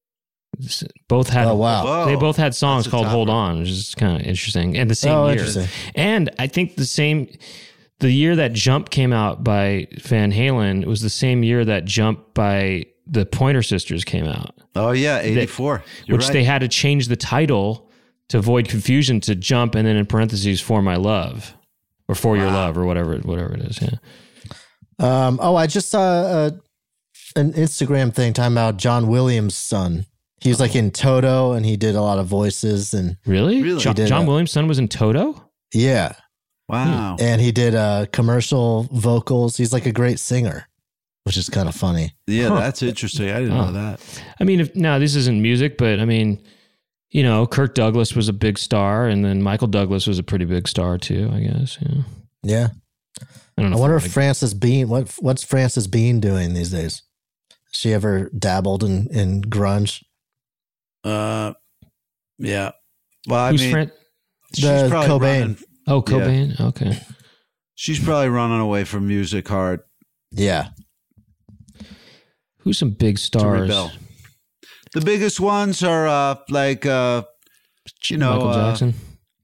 Both had, Oh, wow. Whoa. they both had songs That's a called topper. Hold On, which is kind of interesting. And the same Oh, year. interesting. And I think the same, the year that Jump came out by Van Halen, it was the same year that Jump by the Pointer Sisters came out. Oh yeah, eighty-four. You're which right. they had to change the title to avoid confusion to Jump and then in parentheses For My Love or For Your Love or whatever whatever it is. Yeah. Um, oh, I just saw uh, an Instagram thing talking about John Williams' son. He was like in Toto, and he did a lot of voices. And Really? Really? John, He did, John uh, Williams' son was in Toto? yeah, Wow. and he did uh, commercial vocals. He's like a great singer, which is kind of funny. Yeah, Huh. that's interesting. I didn't Oh. know that. I mean, if, now this isn't music, but I mean, you know, Kirk Douglas was a big star, and then Michael Douglas was a pretty big star too, I guess. Yeah. Yeah, I don't know. I wonder I if Frances Bean what what's Frances Bean doing these days? Has she ever dabbled in in grunge? Uh, yeah. Well, I Who's mean, Fran- she's The probably Cobain. running- Oh, Cobain. Okay. She's probably running away from music hard Yeah, Who's some big to stars? rebel. The biggest ones are uh, like uh, you know Michael uh, Jackson.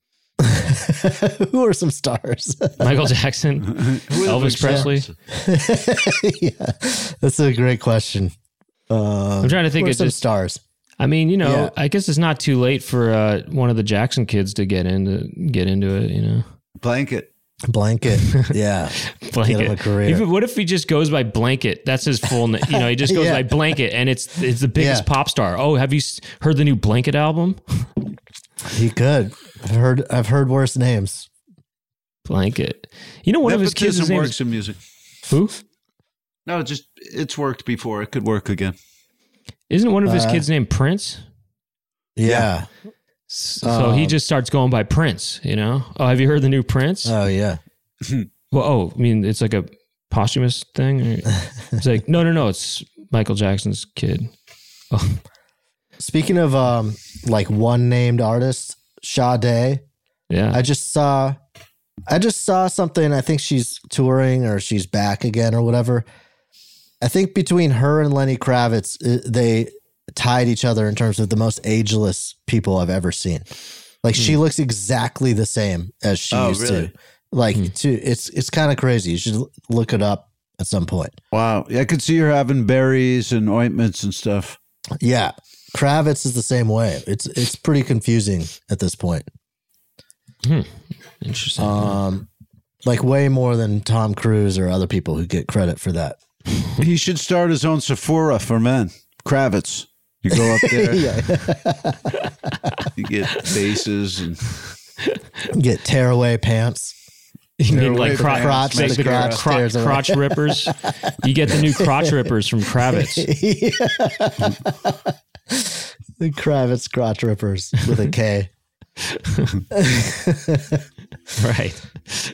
who are some stars? Michael Jackson. who are the Elvis big Presley. stars? Yeah, that's a great question. Uh, I'm trying to think who are of some just- stars. I mean, you know, Yeah. I guess it's not too late for uh, one of the Jackson kids to get into get into it. You know, Blanket. Blanket, yeah. Blanket. Get him a career. Even- what if he just goes by Blanket? That's his full name. You know, he just goes Yeah. by Blanket, and it's it's the biggest Yeah. pop star. Oh, have you s- heard the new Blanket album? He could. I've heard. I've heard worse names. Blanket. You know, one of his kids' Nepotism name works is in music. who? No, just it's worked before. It could work again. Isn't one of his Uh, kids named Prince? Yeah. So he Um, just starts going by Prince. You know? Oh, have you heard the new Prince? Oh yeah. Well, oh, I mean, it's like a posthumous thing. Or- It's like no, no, no. It's Michael Jackson's kid. Oh, Speaking of um, like one named artist, Sade. yeah. I just saw. I just saw something. I think she's touring or she's back again or whatever. I think between her and Lenny Kravitz, uh, they tied each other in terms of the most ageless people I've ever seen. Like she looks exactly the same as she Oh, used really? to. Like to it's it's kind of crazy. You should l- look it up at some point. Wow. Yeah, I could see her having berries and ointments and stuff. Yeah, Kravitz is the same way. It's it's pretty confusing at this point. Hmm. Interesting. Um, like way more than Tom Cruise or other people who get credit for that. He should start his own Sephora for men. Kravitz. You go up there, you get faces and Get tearaway pants. You They're mean like way cro- past crotch- like the the crotch cro- tears away. crotch rippers? You get the new crotch rippers from Kravitz. The Kravitz crotch rippers with a K. Right.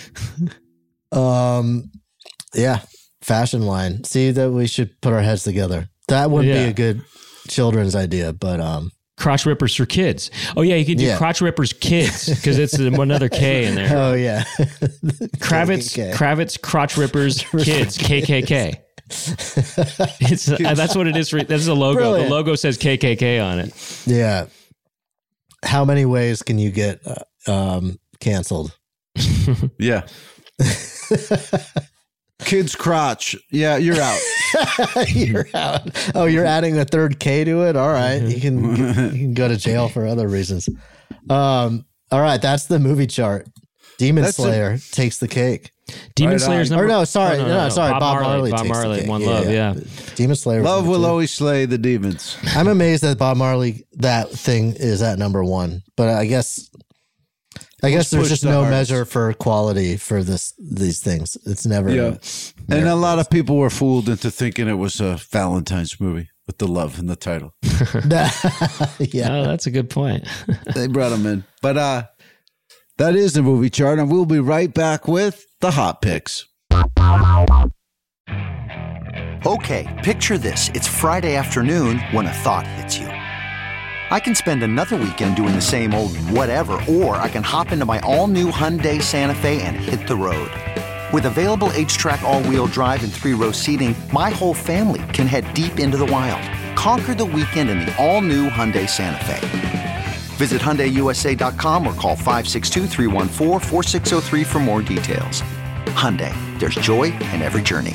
Um, yeah, fashion line. See that we should put our heads together. That wouldn't Yeah. be a good children's idea, but um, Crotch rippers for kids. Oh yeah, you could do Yeah. crotch rippers kids because it's another K in there. oh yeah, Kravitz, K K K. Kravitz, crotch rippers, kids, K K K. It's uh, that's what it is. For, that's the logo. Brilliant. The logo says K K K on it. Yeah. How many ways can you get uh, um, canceled? yeah. Kids crotch. Yeah, you're out. You're out. Oh, you're adding a third K to it. All right, you can you can go to jail for other reasons. Um, all right, that's the movie chart. Demon That's Slayer takes the cake. Demon Right Slayer's on. number. Or no, sorry, oh, no, no, sorry, Bob, Bob Marley. Marley Bob takes the Marley. cake. One Yeah, love. yeah. Yeah. Demon Slayer. was Love number will two. always slay the demons. I'm amazed that Bob Marley that thing is at number one, but I guess I guess there's push just the no hardest. measure for quality for this these things. It's never. Yeah. And a lot of people were fooled into thinking it was a Valentine's movie with the love in the title. yeah. Oh, that's a good point. They brought them in. But uh that is the movie chart, and we'll be right back with the hot picks. Okay, picture this. It's Friday afternoon when a thought hits you. I can spend another weekend doing the same old whatever, or I can hop into my all-new Hyundai Santa Fe and hit the road. With available H-Track all-wheel drive and three-row seating, my whole family can head deep into the wild. Conquer the weekend in the all-new Hyundai Santa Fe. Visit Hyundai U S A dot com or call five six two, three one four, four six zero three for more details. Hyundai, there's joy in every journey.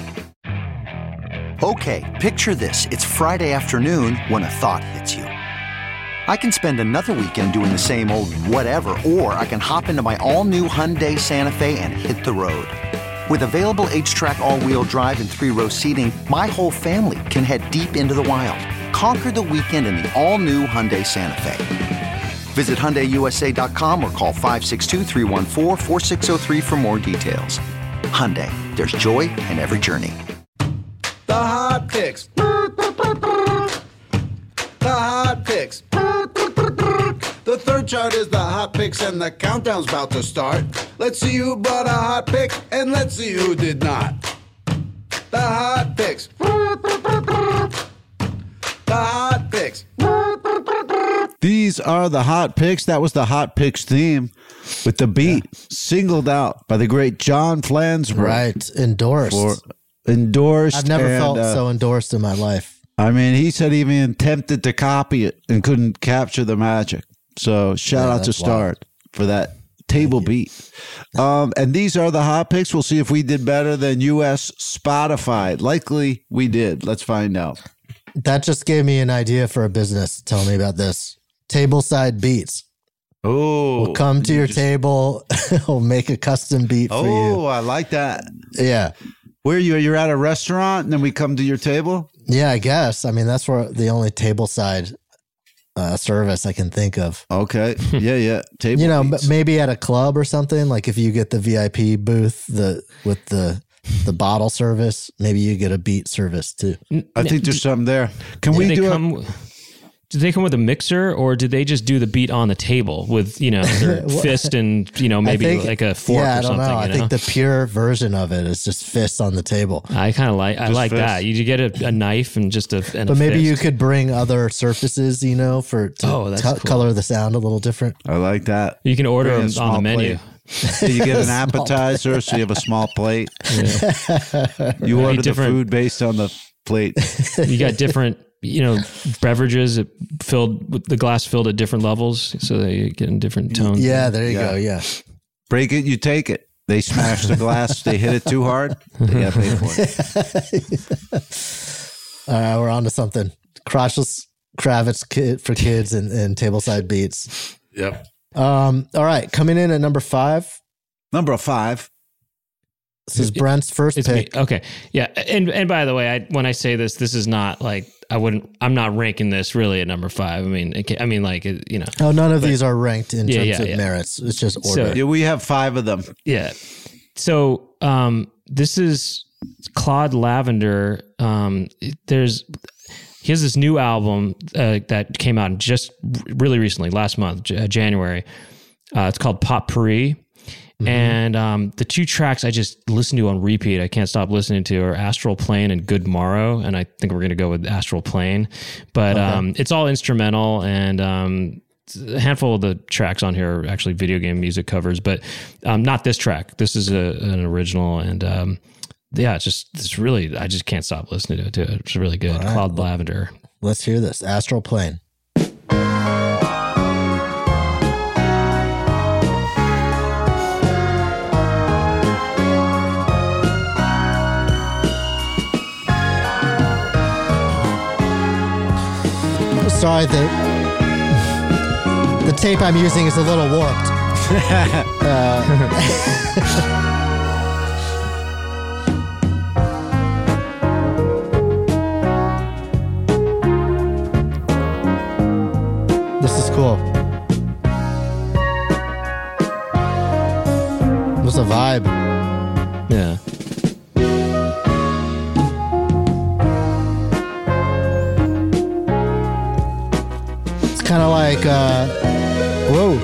Okay, picture this. It's Friday afternoon when a thought hits you. I can spend another weekend doing the same old whatever, or I can hop into my all-new Hyundai Santa Fe and hit the road. With available H-Track all-wheel drive and three-row seating, my whole family can head deep into the wild. Conquer the weekend in the all-new Hyundai Santa Fe. Visit Hyundai U S A dot com or call five six two, three one four, four six zero three for more details. Hyundai, there's joy in every journey. The hot picks. The hot picks. The third chart is the hot picks and the countdown's about to start. Let's see who brought a hot pick and let's see who did not. The hot picks. The hot picks. These are the hot picks. That was the hot picks theme with the beat yeah. singled out by the great John Flansburgh. Right. Endorsed. For, endorsed. I've never and, felt uh, so endorsed in my life. I mean, he said he even attempted to copy it and couldn't capture the magic. So shout yeah, out to Start wild. For that table beat. Um, and these are the hot picks. We'll see if we did better than U S Spotify. Likely we did. Let's find out. That just gave me an idea for a business. Tell me about this. Tableside beats. Oh, we'll come to you your just... table. We'll make a custom beat for oh, you. Oh, I like that. Yeah. Where are you? You're at a restaurant and then we come to your table? Yeah, I guess. I mean, that's where the only tableside uh, service I can think of. Okay. Yeah, yeah. Table you know, beats. m- maybe at a club or something. Like if you get the V I P booth the with the the bottle service, maybe you get a beat service too. I think there's something there. Can do we they do come, a... Did they come with a mixer, or did they just do the beat on the table with, you know, their fist and, you know, maybe think, like a fork yeah, or I don't something? know. I you think know? the pure version of it is just fists on the table. I kind of like I Just like fist. that. You get a, a knife and just a and But a maybe fist. you could bring other surfaces, you know, for to Oh, that's t- cool. color the sound a little different. I like that. You can order Bring a them on small the menu. plate. You get an appetizer, so you have a small plate. Yeah. You order the different- food based on the plate. You got different, you know, beverages filled with the glass filled at different levels, so that you get in different tones. Yeah, there you Yeah. go. Yeah. Break it, you take it. They smash the glass. They hit it too hard. They got to pay for it. All right, we're on to something. Crotchless Kravitz kid for kids and, and tableside beats. Yep. Um. All right, coming in at number five. Number five. This is Brent's first It's pick. me. Okay. Yeah. And and by the way, I when I say this, this is not like I wouldn't. I'm not ranking this really at number five. I mean, it can, I mean, like it, you know. Oh, none of but- these are ranked in Yeah, terms yeah, of yeah. merits. It's just So- order. Yeah, we have five of them. Yeah. So um, this is Claude Lavender. Um, there's he has this new album uh, that came out just really recently, last month, J- January. Uh, it's called Potpourri. Mm-hmm. And um, the two tracks I just listened to on repeat, I can't stop listening to, are Astral Plane and Good Morrow. And I think we're going to go with Astral Plane. But Okay. um, it's all instrumental, and um, a handful of the tracks on here are actually video game music covers, but um, not this track. This is a, an original. And um, yeah, it's just, it's really, I just can't stop listening to it. It's really good. All right. Cloud Lavender. Let's hear this. Astral Plane. Sorry, the the tape I'm using is a little warped. Uh, this is cool. What's a vibe? Yeah. Kind of like, uh, whoa.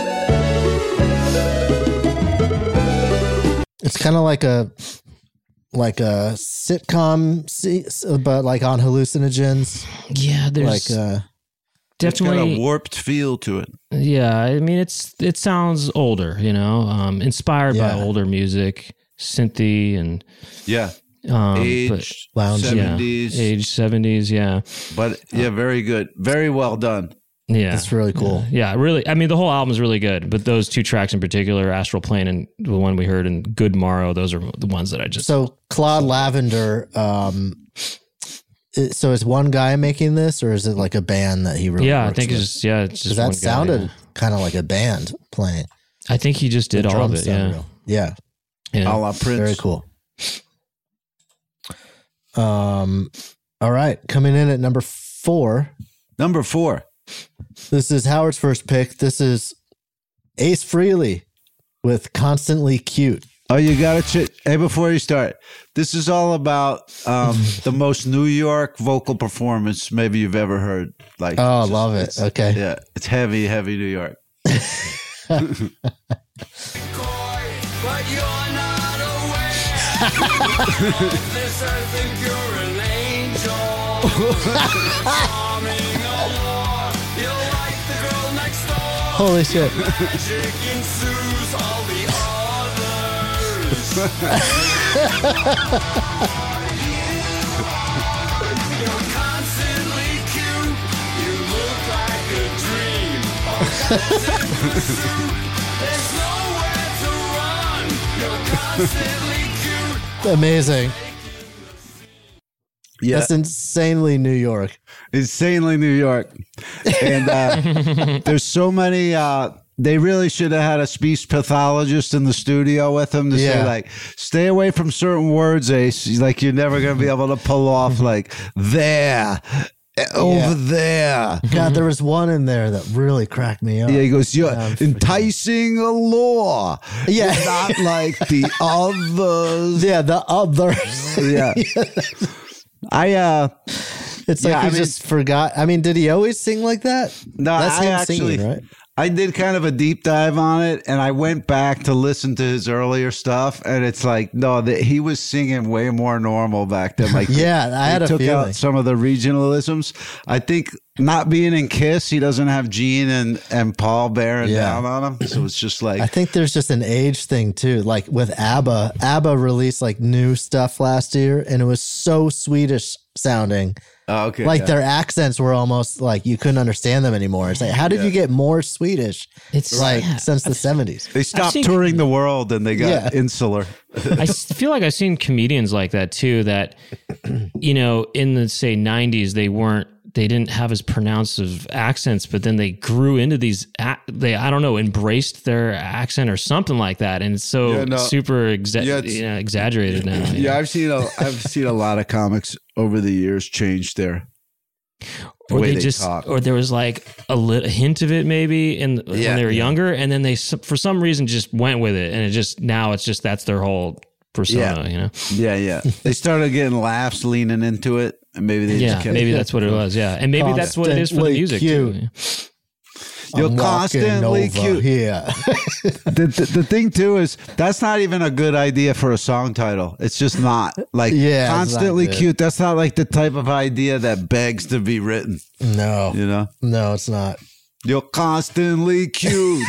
It's kind of like a like a sitcom, se- but like on hallucinogens. Yeah, there's like uh, definitely it's got a warped feel to it. Yeah, I mean it's it sounds older, you know, um, inspired Yeah. by older music, synthy and Yeah. um, Age but- yeah, seventies. age seventies, yeah. But yeah, very good. Very well done. Yeah, it's really cool. Yeah, really. I mean, the whole album is really good, but those two tracks in particular, Astral Plane and the one we heard and Good Morrow, those are the ones that I just. So Claude Lavender, um, it- so is one guy making this, or is it like a band that he really? Yeah, I works think with? it's just yeah, it's just because that one guy, sounded yeah. kind of like a band playing. I think he just did The all of drums it. sound Yeah, real. yeah, yeah. A la Prince. Very cool. Um, all right, coming in at number four. Number four. This is Howard's first pick. This is Ace Frehley with Constantly Cute. Oh, you got to ch- Hey, before you start, this is all about um, the most New York vocal performance maybe you've ever heard. Like, Oh, just- love it. it's- Okay. Yeah, it's heavy, heavy New York. But you're not aware. This I think you're an angel. Charming allure. You're like the girl next door. Holy shit. Magic ensues all the others. You're constantly cute. You look like a dream. Obsessive pursuit. There's nowhere to run. You're constantly cute. Amazing. Yeah. That's insanely New York. Insanely New York. And uh, there's so many. Uh, they really should have had a speech pathologist in the studio with them to say, Yeah. like, stay away from certain words, Ace. Like, you're never going to be able to pull off, like, there, over there. God, there was one in there that really cracked me up. Yeah, he goes, you're Um, enticing allure. Yeah. You're not like the others. Yeah, the others. Yeah. I, uh, It's like Yeah, he I mean- just forgot. I mean, did he always sing like that? No, That's I him actually, singing, right? I did kind of a deep dive on it, and I went back to listen to his earlier stuff, and it's like, no, that he was singing way more normal back then. Like, Yeah, I they had a took feeling. out some of the regionalisms. I think not being in Kiss, he doesn't have Gene and and Paul bearing Yeah. down on him, so it's just like, I think there's just an age thing too. Like with ABBA, ABBA released like new stuff last year, and it was so Swedish sounding. oh, okay, Like yeah. their accents were almost like you couldn't understand them anymore. It's like, how did Yeah. you get more Swedish? It's like yeah. since the seventies. They stopped seen- touring the world and they got Yeah. insular. I s- feel like I've seen comedians like that too. That you know, in the say nineties, they weren't, they didn't have as pronounced of accents, but then they grew into these. ac- They, I don't know, embraced their accent or something like that, and it's so Yeah, no. super exa- Yeah, it's- you know, exaggerated now. you Yeah, know? I've seen a I've seen a lot of comics over the years change their the or way they, they just, talk. or there was like a, lit, a hint of it maybe in when Yeah, they were yeah. younger, and then they s- for some reason just went with it, and it just now it's just that's their whole persona. Yeah. You know. Yeah, yeah. They started getting laughs leaning into it, and maybe they Yeah, just kept, maybe that's what it was. Yeah, and maybe that's what it is for the Constantly music cute. too. You're I'm walking constantly over cute. here. The, the, the thing too is that's not even a good idea for a song title. It's just not like Yeah, it's not constantly good. cute. That's not like the type of idea that begs to be written. No, You know, no, it's not. you're constantly cute.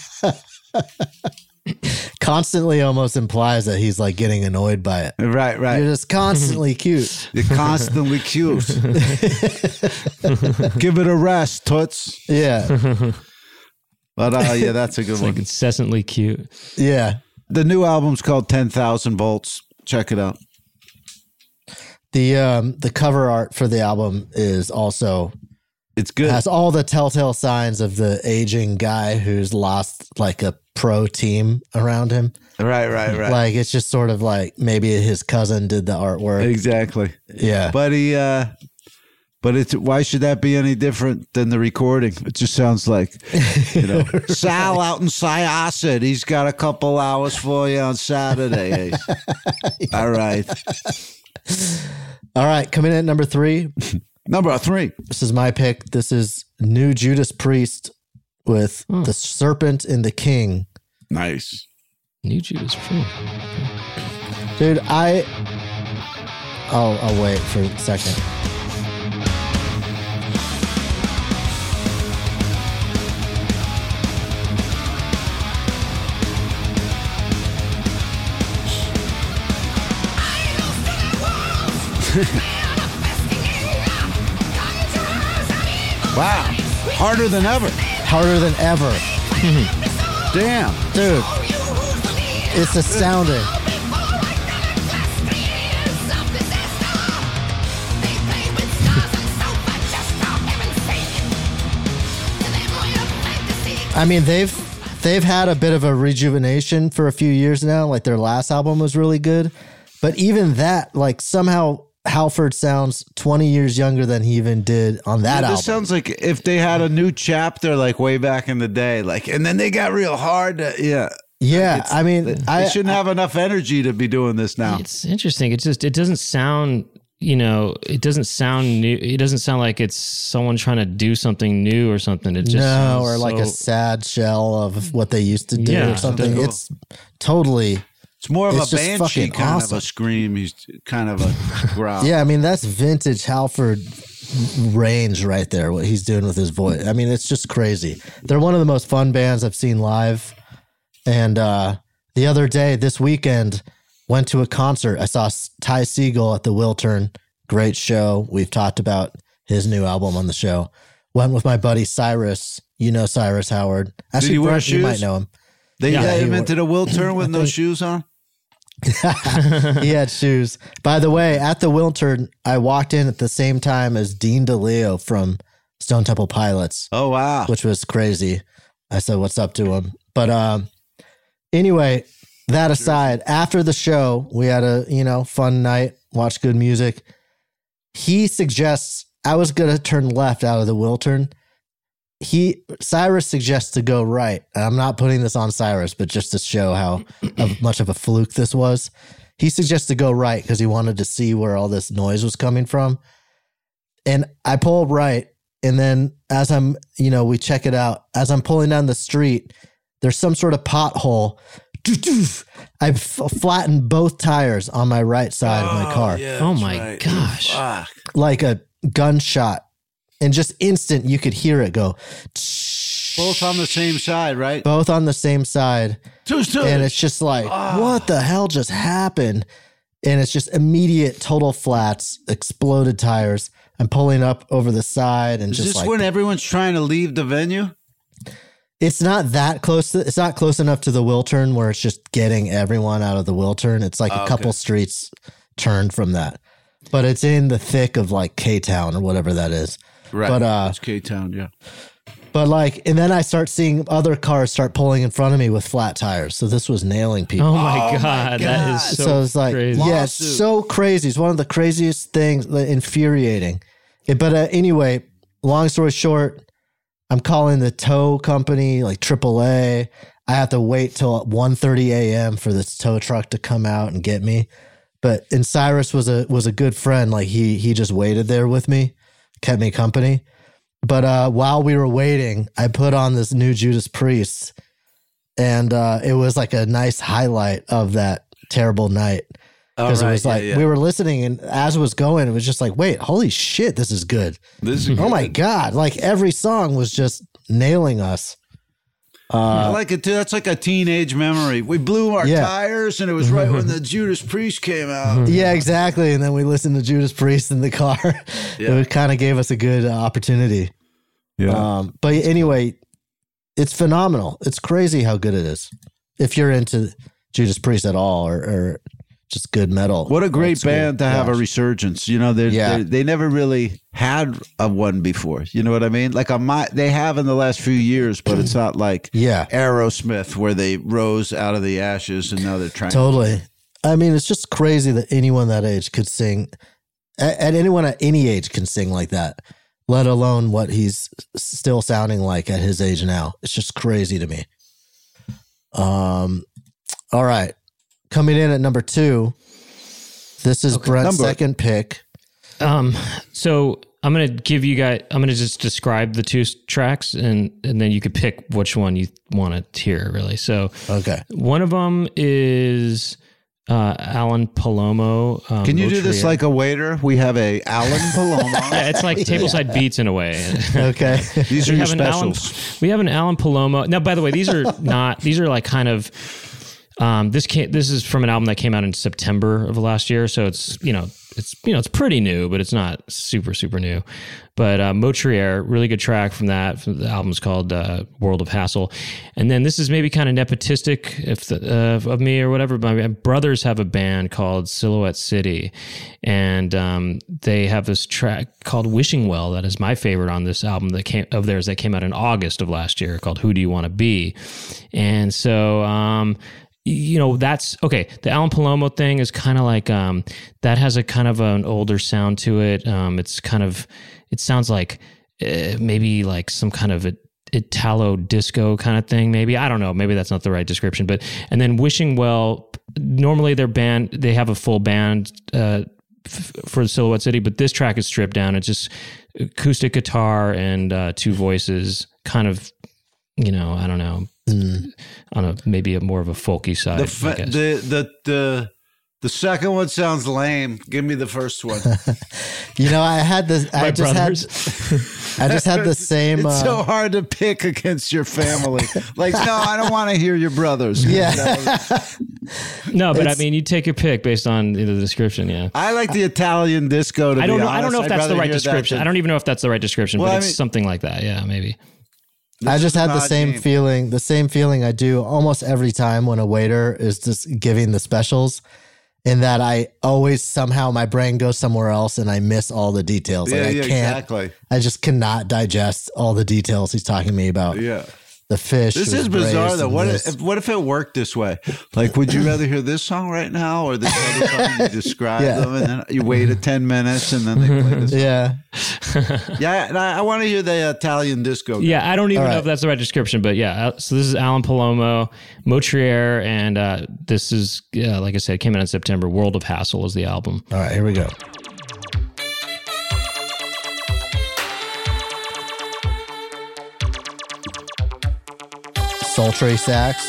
Constantly almost implies that he's like getting annoyed by it. right, right. You're just constantly cute. You're constantly cute. Give it a rest, toots. Yeah, But uh, yeah, that's a good It's one. like incessantly cute. yeah. The new album's called ten thousand Volts. Check it out. The um the cover art for the album is also It's good. has all the telltale signs of the aging guy who's lost like a pro team around him. Right, right, right. Like it's just sort of like maybe his cousin did the artwork. Exactly. Yeah. But he, uh, but it's why should that be any different than the recording? It just sounds like, you know, Sal out in Syosset. He's got a couple hours for you on Saturday. All right. All right, coming in at number three. Number three. This is my pick. This is New Judas Priest with The Serpent and the King. Nice. New Judas Priest. Dude, I I'll, I'll wait for a second. Wow. Harder than ever. Harder than ever. Damn. Dude. It's astounding. I mean, they've they've had a bit of a rejuvenation for a few years now. Like their last album was really good. But even that, like somehow Halford sounds twenty years younger than he even did on that Yeah, album. this sounds like if they had a new chapter, like way back in the day, like, and then they got real hard. To, yeah, yeah. It's- I mean, they, I they shouldn't have enough energy to be doing this now. It's interesting. It just it doesn't sound, you know, it doesn't sound new. It doesn't sound like it's someone trying to do something new or something. It just no, sounds or like so- a sad shell of what they used to do Yeah, or something. cool. It's totally. It's more of it's a just banshee fucking kind awesome. of a scream. He's kind of a growl. Yeah, I mean that's vintage Halford range right there. What he's doing with his voice. I mean, it's just crazy. They're one of the most fun bands I've seen live. And uh, the other day, this weekend, went to a concert. I saw Ty Segall at the Wiltern. Great show. We've talked about his new album on the show. Went with my buddy Cyrus. You know Cyrus Howard. Actually, he wear Brent, you shoes? might know him. They Yeah, let he him wore- into the Wiltern with I no think- shoes on. He had shoes. By the way, at the Wiltern, I walked in at the same time as Dean DeLeo from Stone Temple Pilots. Oh, wow. Which was crazy. I said, what's up to him? But um, anyway, that aside, after the show, we had a, you know, fun night, watched good music. He suggests, I was going to turn left out of the Wiltern. He Cyrus suggests to go right. And I'm not putting this on Cyrus, but just to show how of much of a fluke this was. He suggests to go right because he wanted to see where all this noise was coming from. And I pulled right. And then as I'm, you know, we check it out. As I'm pulling down the street, there's some sort of pothole. I f- flattened both tires on my right side of my car. Oh my gosh. Fuck. Like a gunshot. And just instant, you could hear it go. Both on the same side, right? Both on the same side. Two sides. And it's just like, Ah. what the hell just happened? And it's just immediate total flats, exploded tires. I'm pulling up over the side and Is just this like, when everyone's trying to leave the venue? it's not that close to, it's not close enough to the Wiltern where it's just getting everyone out of the Wiltern. It's like Oh, a couple okay. streets turned from that. But it's in the thick of like K-Town or whatever that is. Right. But uh It's K-Town, yeah. But like, and then I start seeing other cars start pulling in front of me with flat tires. So this was nailing people. Oh my god, that is so, So, it's like, crazy. yeah, it's so crazy. It's one of the craziest things, like, infuriating. It- but uh, anyway, long story short, I'm calling the tow company, like triple A. I have to wait till one thirty a.m. for this tow truck to come out and get me. But and Cyrus was a was a good friend. Like he he just waited there with me, kept me company. But uh, while we were waiting, I put on this new Judas Priest, and uh, it was like a nice highlight of that terrible night. Because All it was right, like yeah, yeah. we were listening, and as it was going, it was just like, wait, holy shit, this is good. This is Oh my good. god! Like every song was just nailing us. I Uh, like it too. That's like a teenage memory. We blew our Yeah. tires, and it was right when the Judas Priest came out. yeah, exactly. And then we listened to Judas Priest in the car. Yeah. It kind of gave us a good uh, opportunity. Yeah. Um, but anyway, it's phenomenal. It's crazy how good it is. If you're into Judas Priest at all, or, or just good metal. What a great old school. band to have a Gosh. resurgence. You know, they Yeah. they they never really had a one before. You know what I mean? Like a my, they have in the last few years, but it's not like Yeah. Aerosmith where they rose out of the ashes and now they're trying. Totally. I mean, it's just crazy that anyone that age could sing, a- and anyone at any age can sing like that, let alone what he's still sounding like at his age now. It's just crazy to me. Um, all right. Coming in at number two, this is Brent's Number- second pick. Um, so I'm gonna give you guys. I'm gonna just describe the two s- tracks, and and then you could pick which one you want to hear. Really. So Okay. one of them is uh, Alan Palomo. Um, Can you do this Motrier. like a waiter? We have a Alan Palomo. Yeah, it's like tableside beats in a way. Okay. These are We your have an Alan- specials. we have an Alan Palomo. Now, by the way, these are not. These are like kind of. Um, this came, This is from an album that came out in September of last year, so it's you know it's you know it's pretty new, but it's not super super new. But uh, Motrier, really good track from that. From the album's called uh, World of Hassle, and then this is maybe kind of nepotistic if the, uh, of me or whatever. But my brothers have a band called Silhouette City, and um, they have this track called Wishing Well that is my favorite on this album that came of theirs that came out in August of last year called Who Do You Want to Be, and so. Um, You know, that's okay. The Alan Palomo thing is kind of like um, that has a kind of an older sound to it. Um, it's kind of, it sounds like uh, maybe like some kind of a Italo disco kind of thing. Maybe I don't know. Maybe that's not the right description. But and then Wishing Well. Normally, their band they have a full band uh, f- for Silhouette City, but this track is stripped down. It's just acoustic guitar and uh, two voices. Kind of, you know, I don't know. Mm. On a maybe a more of a folky side. The, fa- the the the the second one sounds lame. Give me the first one. You know, I had this. I My just brothers. had. I just had the same. It's uh, so hard to pick against your family. Like, no, I don't want to hear your brothers. Yeah. No, but It's- I mean, you take your pick based on the description. Yeah. I like the Italian disco. To I don't be know. I don't know if honest. I'd that's the rather right hear that description. than- I don't even know if that's the right description, Well, but I it's mean- something like that. Yeah, maybe. I just had the odd same game. feeling, the same feeling I do almost every time when a waiter is just giving the specials, in that I always somehow my brain goes somewhere else and I miss all the details. Like Yeah, I yeah, can't, exactly. I just cannot digest all the details he's talking to me about. Yeah. The fish. This was is bizarre braised though. and What this. if, what if it worked this way? Like, would you rather hear this song right now or this other song? You describe Yeah. them and then you waited ten minutes and then they play this. Yeah. Yeah, and I, I want to hear the Italian disco. Yeah, I don't even All know right. if that's the right description, but yeah. uh, So this is Alan Palomo, Motrier, and uh, this is, uh, like I said, came out in September. World of Hassle is the album. All right, here we go. Sultry sax.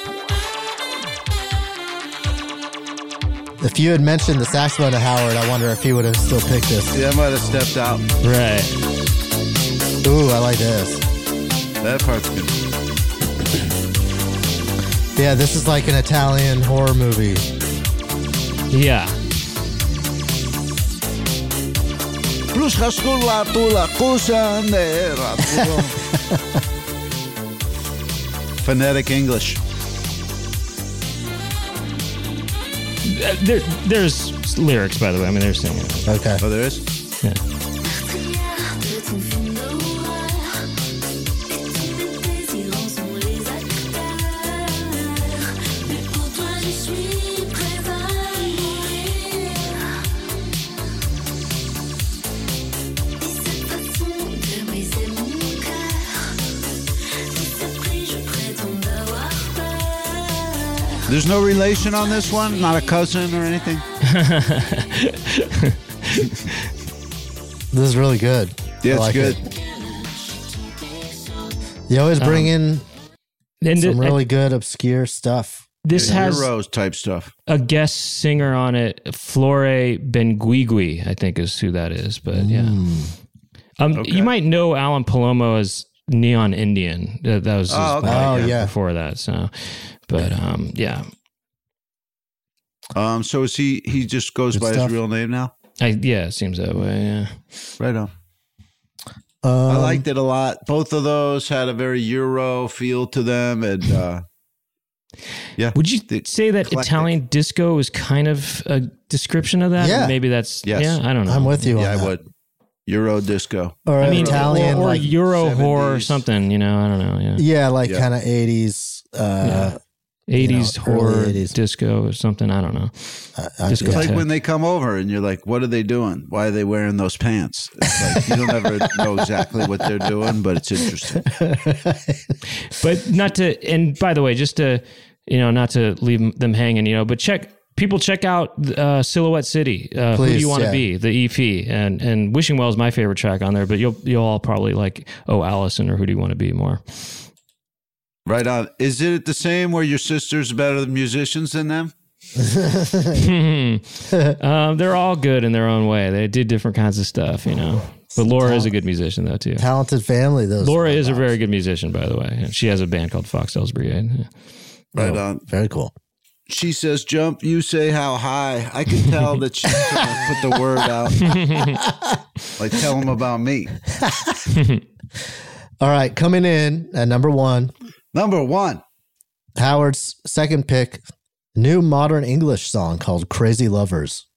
If you had mentioned the saxophone to Howard, I wonder if he would have still picked this. Yeah, I might have stepped out. Right. Ooh, I like this. That part's good. Yeah, this is like an Italian horror movie. Yeah. Phonetic English. Uh, there, there's lyrics, by the way. I mean, they're singing. Okay. Oh, there is? Yeah. There's no relation on this one? Not a cousin or anything? This is really good. Yeah, I it's like good. it. You always bring in And some it- really good obscure stuff. This Yeah, has Heroes type stuff. a guest singer on it, Flore Benguigui, I think is who that is. But yeah, um, Okay. you might know Alan Palomo as Neon Indian. That, that was his Oh, okay. podcast Oh, yeah. before that. So, but um, yeah, Um, so is he? He just goes Good by stuff. his real name now. I yeah, it seems that way. Yeah, Right on. Um, I liked it a lot. Both of those had a very Euro feel to them, and uh, yeah. would you The- say that eclectic. Italian disco is kind of a description of that? Yeah. Maybe that's Yes. yeah. I don't know. I'm with you Yeah, on I that. would. Euro disco. Or I mean, Italian, or, or like, Euro horror or seventies. something. You know, I don't know. Yeah, yeah, like Yeah. kind of eighties. Uh, eighties you know, early horror eighties. disco or something. I don't know. I- I- Disco It's yeah. like tech. when they come over and you're like, what are they doing? Why are they wearing those pants? It's like you don't ever know exactly what they're doing, but it's interesting. But not to, and by the way, just to, you know, not to leave them hanging, you know, but check, people check out uh, Silhouette City. Uh, who do Please, you want to yeah. be? The E P, and and Wishing Well is my favorite track on there. But you'll you'll all probably like Oh Allison or Who Do You Want to Be more. Right on. Is it the same where your sister's better musicians than them? um, they're all good in their own way. They did different kinds of stuff, you know. But Laura is a good musician, though, too. Talented family, those. Laura is a very good musician, by the way. She has a band called Foxtails Brigade. Right on. Very cool. She says, jump, you say how high. I can tell that she's trying to put the word out. Like, tell them about me. All right, coming in at number one. Number one. Howard's second pick, new modern English song called Crazy Lovers.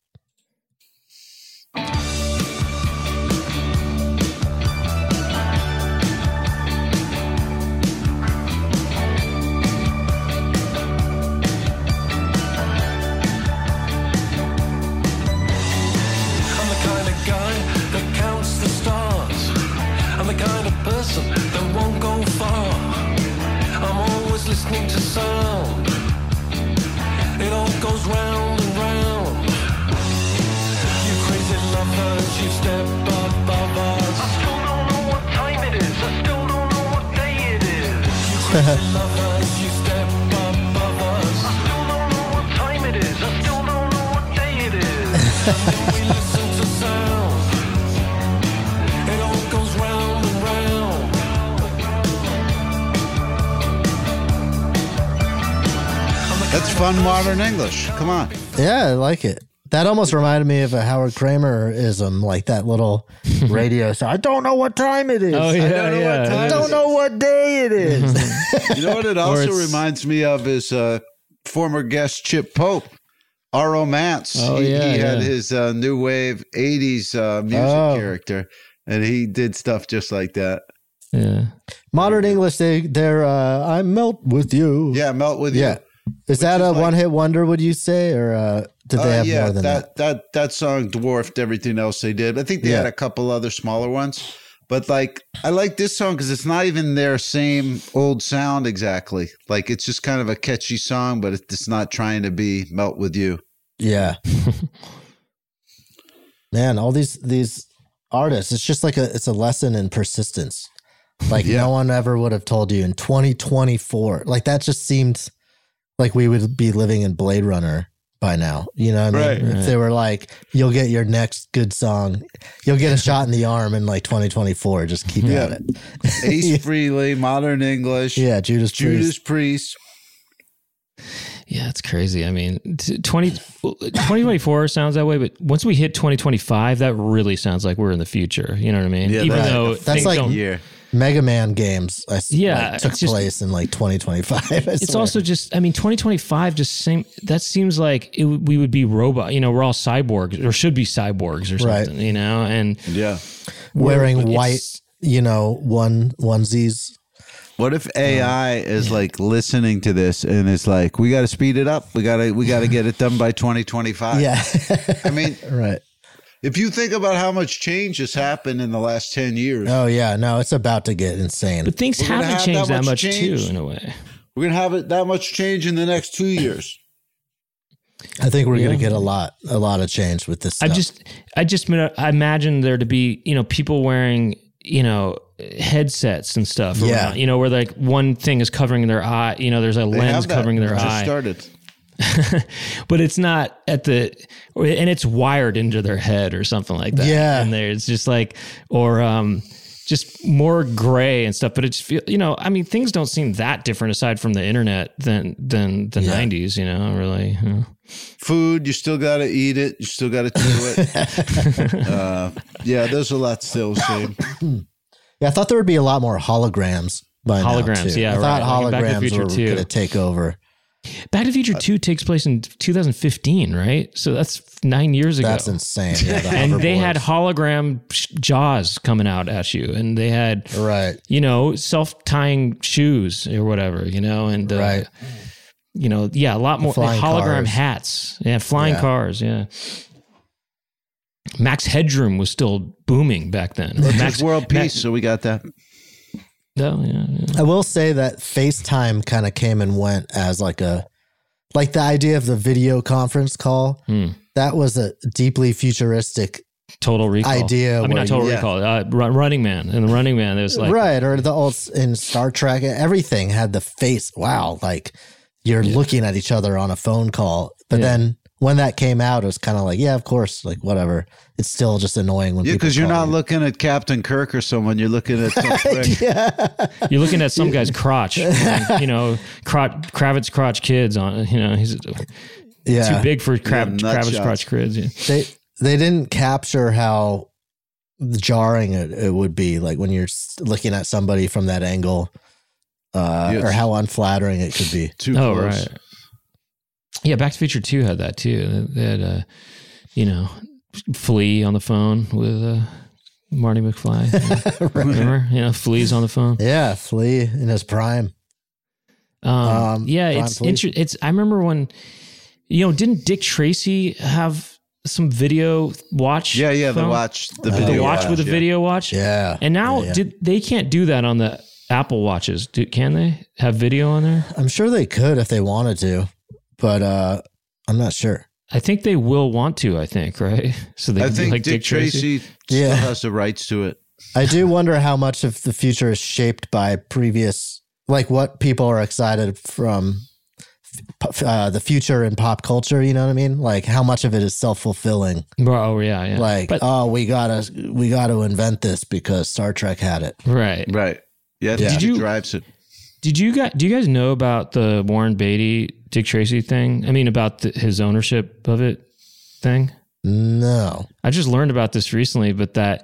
That won't go far. I'm always listening to sound. It all goes round and round. You crazy lovers, you step above us. I still don't know what time it is. I still don't know what day it is. You crazy lovers, you step above us. I still don't know what time it is. I still don't know what day it is. We listen to sound. It all goes round and round. That's fun modern English. Come on. Yeah, I like it. That almost reminded me of a Howard Kramer-ism, like that little radio song. I don't know what time it is. Oh, yeah, I don't know, yeah. what, time I don't know what day it is. You know what it also reminds me of is uh, former guest Chip Pope, Our Romance. Oh, he, yeah, he had yeah. his uh, new wave eighties uh, music Oh. character, and he did stuff just like that. Yeah. Modern English, they, they're, uh, I melt with you. Yeah, Melt With You. Yeah. Is that a one-hit wonder, would you say, or uh, did they Uh, have yeah, more than that? that, that that song dwarfed everything else they did. I think they Yeah. had a couple other smaller ones, but like I like this song because it's not even their same old sound exactly. Like it's just kind of a catchy song, but it's not trying to be Melt With You. Yeah. Man, all these these artists, it's just like a it's a lesson in persistence. Like Yeah. no one ever would have told you in twenty twenty-four. Like that just seemed like we would be living in Blade Runner by now. You know what I mean? Right. If they were like, you'll get your next good song, you'll get a shot in the arm in like twenty twenty-four. Just keep Yeah. at it. Ace Frehley, Modern English. Yeah, Judas Judas Priest. Priest. Yeah, it's crazy. I mean, t- twenty, twenty twenty-four sounds that way, but once we hit twenty twenty-five, that really sounds like we're in the future. You know what I mean? Yeah, Even that's- though That's things like don't- Yeah. Mega Man games. I, s- Yeah, like, took it's just- place in like twenty twenty-five. I It's swear. also just, I mean, twenty twenty-five just seem, that seems like it, we would be robot, you know, we're all cyborgs or should be cyborgs or Right. something, you know, and Yeah. wearing it's- white, you know, one onesies. What if A I is like listening to this and it's like, we got to speed it up. We got to we got to get it done by twenty twenty-five. Yeah. I mean, Right. if you think about how much change has happened in the last ten years, Oh yeah, no, it's about to get insane. but things We're gonna haven't have changed that that much much change. too, in a way. we're going to have it that much change in the next two years. I think we're Yeah. gonna get a lot, a lot of change with this stuff. I just, I just, I imagine there to be, you know, people wearing, you know, headsets and stuff. Yeah. around, you know, where like one thing is covering their eye, you know, there's a They lens have that. covering their It just eye. started. But it's not at the, or- and it's wired into their head or something like that. Yeah. And there, it's just like, or, um, just more gray and stuff, but it's feel, you know, I mean, things don't seem that different aside from the internet than, than the Yeah. nineties, you know, really. you know. Food, you still got to eat it. You still got to do it. uh, yeah, there's a lot still the same. yeah, I thought there would be a lot more holograms by now Holograms, too. yeah, I thought right. Like in Back to the holograms Future were two. going to take over. Back to the Future two takes place in two thousand fifteen, right? So that's nine years ago. That's insane. Yeah, the And they hoverboards. had hologram sh- jaws coming out at you, and they had, right, you know, self-tying shoes or whatever, you know, and uh, right. you know, yeah, a lot more flying hologram cars. hats, yeah, flying Yeah. cars, yeah. Max Headroom was still booming back then. It's Max world peace, Max- so we got that. No, yeah, yeah. I will say that FaceTime kind of came and went as like a, like the idea of the video conference call. Hmm. That was a deeply futuristic Total Recall idea. I mean, where not Total you- Recall. Uh, Run- Running Man and the Running Man. There's like right, or the old in Star Trek, everything had the face. Wow, like you're looking at each other on a phone call. But Yeah. then when that came out, it was kind of like, yeah, of course, like whatever. It's still just annoying when Yeah, people because you're call not you. looking at Captain Kirk or someone. You're looking at some prick. You're looking at some guy's crotch, and, you know, crotch, Kravitz crotch kids on, you know, he's Yeah. too big for Krav, Yeah, nut Kravitz shots. crotch kids. Yeah. They they didn't capture how jarring it, it would be, like when you're s- looking at somebody from that angle, uh, Yes. or how unflattering it could be. oh, right. Yeah, Back to the Future two had that too. They had, uh, you know, Flea on the phone with uh, Marty McFly. You know? Remember? You know, Flea's on the phone. Yeah, Flea in his prime. Um, Um, yeah, Prime it's Flea. inter- It's. I remember when, you know, didn't Dick Tracy have some video watch? Yeah, yeah, the phone? watch, the the video watch watch, with the yeah. video watch. Yeah, and now Yeah, yeah. did they can't do that on the Apple watches? Do, can they have video on there? I'm sure they could if they wanted to, but uh, I'm not sure. I think they will want to. I think right. So they I can do think like Dick, Tracy, still Yeah. has the rights to it. I do wonder how much of the future is shaped by previous, like what people are excited from uh, the future in pop culture. You know what I mean? Like how much of it is self-fulfilling. Oh yeah, yeah. Like, But- oh, we gotta we gotta invent this because Star Trek had it. Right. Right. Yeah. Yeah. Did Did you you- drives it? Did you guys? Do you guys know about the Warren Beatty Dick Tracy thing? I mean, about the, his ownership of it thing. No, I just learned about this recently, but that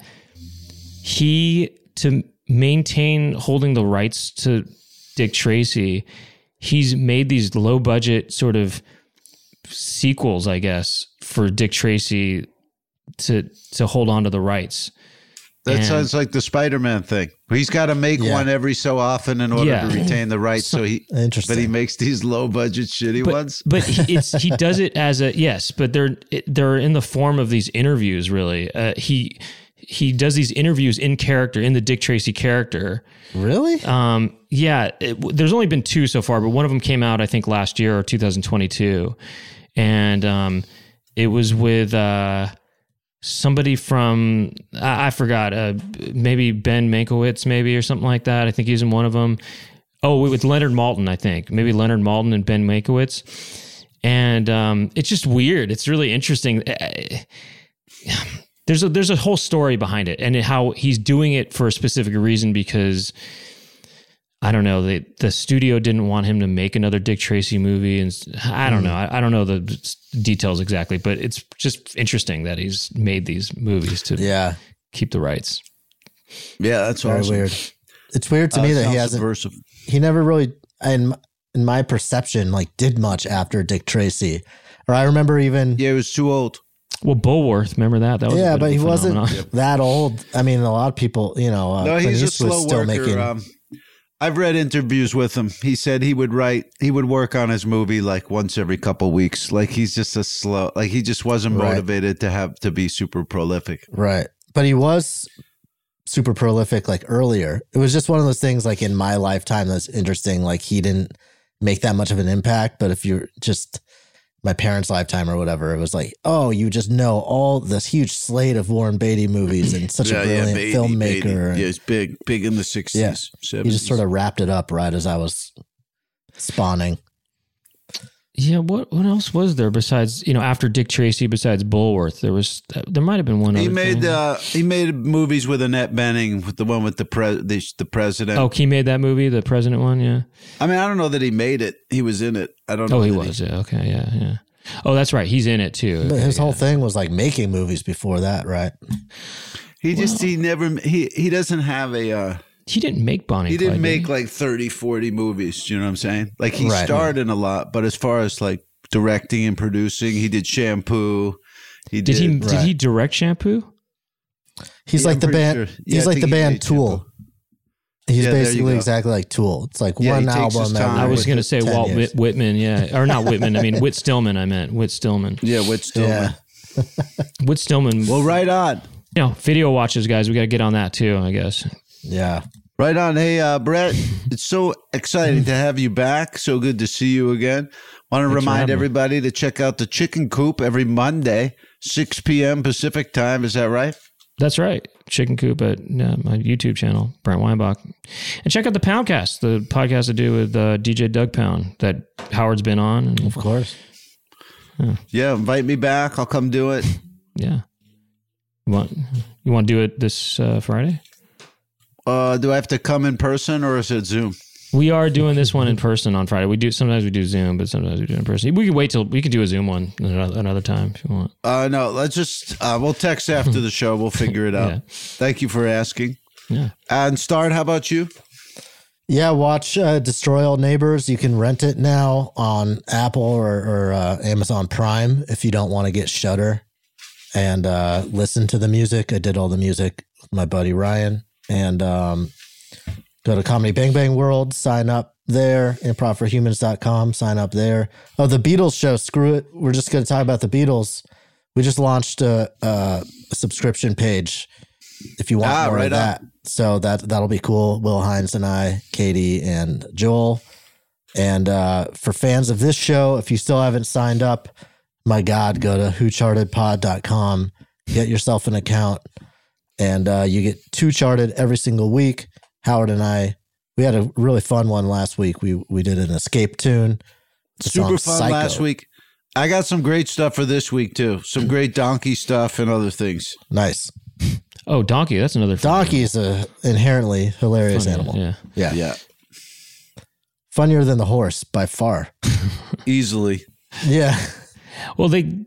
he, to maintain holding the rights to Dick Tracy, he's made these low budget sort of sequels, I guess, for Dick Tracy to to hold on to the rights. That And- sounds like the Spider-Man thing. He's got to make Yeah. one every so often in order Yeah. to retain the rights. So he, Interesting. but he makes these low-budget, shitty but, ones. But he- it's he does it as a yes, but they're they're in the form of these interviews. Really, uh, he he does these interviews in character, in the Dick Tracy character. Really? Um, yeah. It, there's only been two so far, but one of them came out I think last year or two thousand twenty-two, and um, it was with uh, somebody from I, I forgot, uh, maybe Ben Mankiewicz, maybe or something like that. I think he's in one of them. Oh, with Leonard Maltin, I think maybe Leonard Maltin and Ben Mankiewicz, and um, it's just weird. It's really interesting. There's a there's a whole story behind it, and how he's doing it for a specific reason because I don't know the the studio didn't want him to make another Dick Tracy movie, and I don't know I, I don't know the details exactly, but it's just interesting that he's made these movies to Yeah. keep the rights. Yeah, that's Very awesome. weird. It's weird to Uh, me that sounds he hasn't. subversive. He never really, in in my perception, like did much after Dick Tracy. Or I remember even. Yeah, he was too old. Well, Bulworth, remember that? That was a Yeah, bit but of a he wasn't phenomenon. that old. I mean, a lot of people, you know, uh, No, Clint he's a Eastwood's slow still worker. making. Um, I've read interviews with him. He said he would write, he would work on his movie like once every couple weeks. Like he's just a slow, like he just wasn't Right. motivated to have to be super prolific. Right. But he was super prolific like earlier. It was just one of those things like in my lifetime that's interesting. Like he didn't make that much of an impact. But if you're just my parents' lifetime or whatever, it was like, oh, you just know all this huge slate of Warren Beatty movies and such a brilliant Beatty, filmmaker. Beatty. and- Yeah, he's big, big in the sixties, Yeah. seventies. He just sort of wrapped it up right as I was spawning. Yeah, what what else was there besides, you know, after Dick Tracy, besides Bulworth? There was there might have been one He other made thing. uh, he made movies with Annette Bening, with the one with the pre- the, the president. Oh, he made that movie, the president one, yeah. I mean, I don't know that he made it. He was in it. I don't know. Oh, he that was. Yeah, okay, yeah, yeah. Oh, that's right. He's in it too. But Okay, his whole yeah. thing was like making movies before that, right? He just he never he he doesn't have a. Uh, he didn't make Bonnie. He and Clyde, didn't did make he? like thirty, forty movies. You know what I'm saying? Like he Right. starred in a lot, but as far as like directing and producing, he did Shampoo. He Did did. he did he direct Shampoo? He's Yeah, like I'm the pretty band. sure. Yeah, He's I like think the he band made Tool. Shampoo. He's Yeah, there you basically go. exactly like Tool. It's like Yeah, he one takes his album. time. every I was going to say ten Walt years. Whit- Whitman, yeah, or not Whitman. I mean Whit Stillman. I meant Whit Stillman. Yeah, Whit Stillman. Yeah. Whit Stillman. Well, right on. You know, video watches, guys. We got to get on that too, I guess. Yeah. Right on. Hey, uh, Brett, it's so exciting to have you back. So good to see you again. Want to Thanks for remind having me. everybody to check out the Chicken Coop every Monday, six p.m. Pacific time. Is that right? That's right. Chicken Coop at uh, my YouTube channel, Brent Weinbach. And check out the Poundcast, the podcast I do with uh, D J Doug Pound that Howard's been on. And Of course. Yeah. Yeah, invite me back. I'll come do it. Yeah. You want you want to do it this uh, Friday? Uh, do I have to come in person or is it Zoom? We are doing this one in person on Friday. We do sometimes we do Zoom, but sometimes we do it in person. We could wait till we could do a Zoom one another, another time if you want. Uh, no, let's just uh, we'll text after the show. We'll figure it out. Yeah. Thank you for asking. Yeah. And Start, how about you? Yeah, watch uh, Destroy All Neighbors. You can rent it now on Apple or, or uh, Amazon Prime if you don't want to get Shudder and uh, listen to the music. I did all the music with my buddy Ryan. And um, go to Comedy Bang Bang World, sign up there, improv for humans dot com, sign up there. Oh, the Beatles show, screw it. We're just going to talk about the Beatles. We just launched a, a subscription page if you want ah, more right of that. on. So that, that'll be cool. Will Hines and I, Katie and Joel. And uh, for fans of this show, if you still haven't signed up, my God, go to who charted pod dot com, get yourself an account, and uh, you get Two Charted every single week. Howard and I, we had a really fun one last week. We we did an escape tune. The Super song fun Psycho. last week. I got some great stuff for this week, too. Some great donkey stuff and other things. Nice. Oh, donkey. That's another. Donkey is a inherently hilarious Funny, animal. yeah. Yeah. Yeah. Funnier than the horse by far. Easily. Yeah. Well, they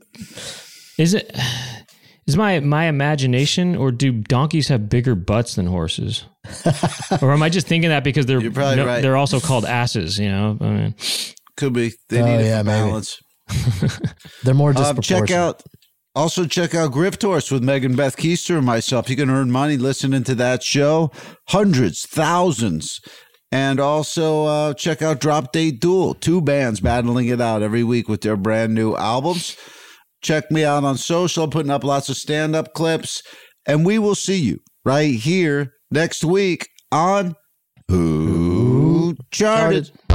is it is my my imagination, or do donkeys have bigger butts than horses? Or am I just thinking that because they're You're probably no, right. they're also called asses? You know, I mean, Could be. They Oh, need it yeah, for maybe. balance. They're more Um, disproportionate. check out, also check out Grift Horse with Megan Beth Keister and myself. You can earn money listening to that show, hundreds, thousands. And also uh, check out Drop Date Duel, two bands battling it out every week with their brand new albums. Check me out on social. I'm putting up lots of stand-up clips. And we will see you right here next week on Who Charted.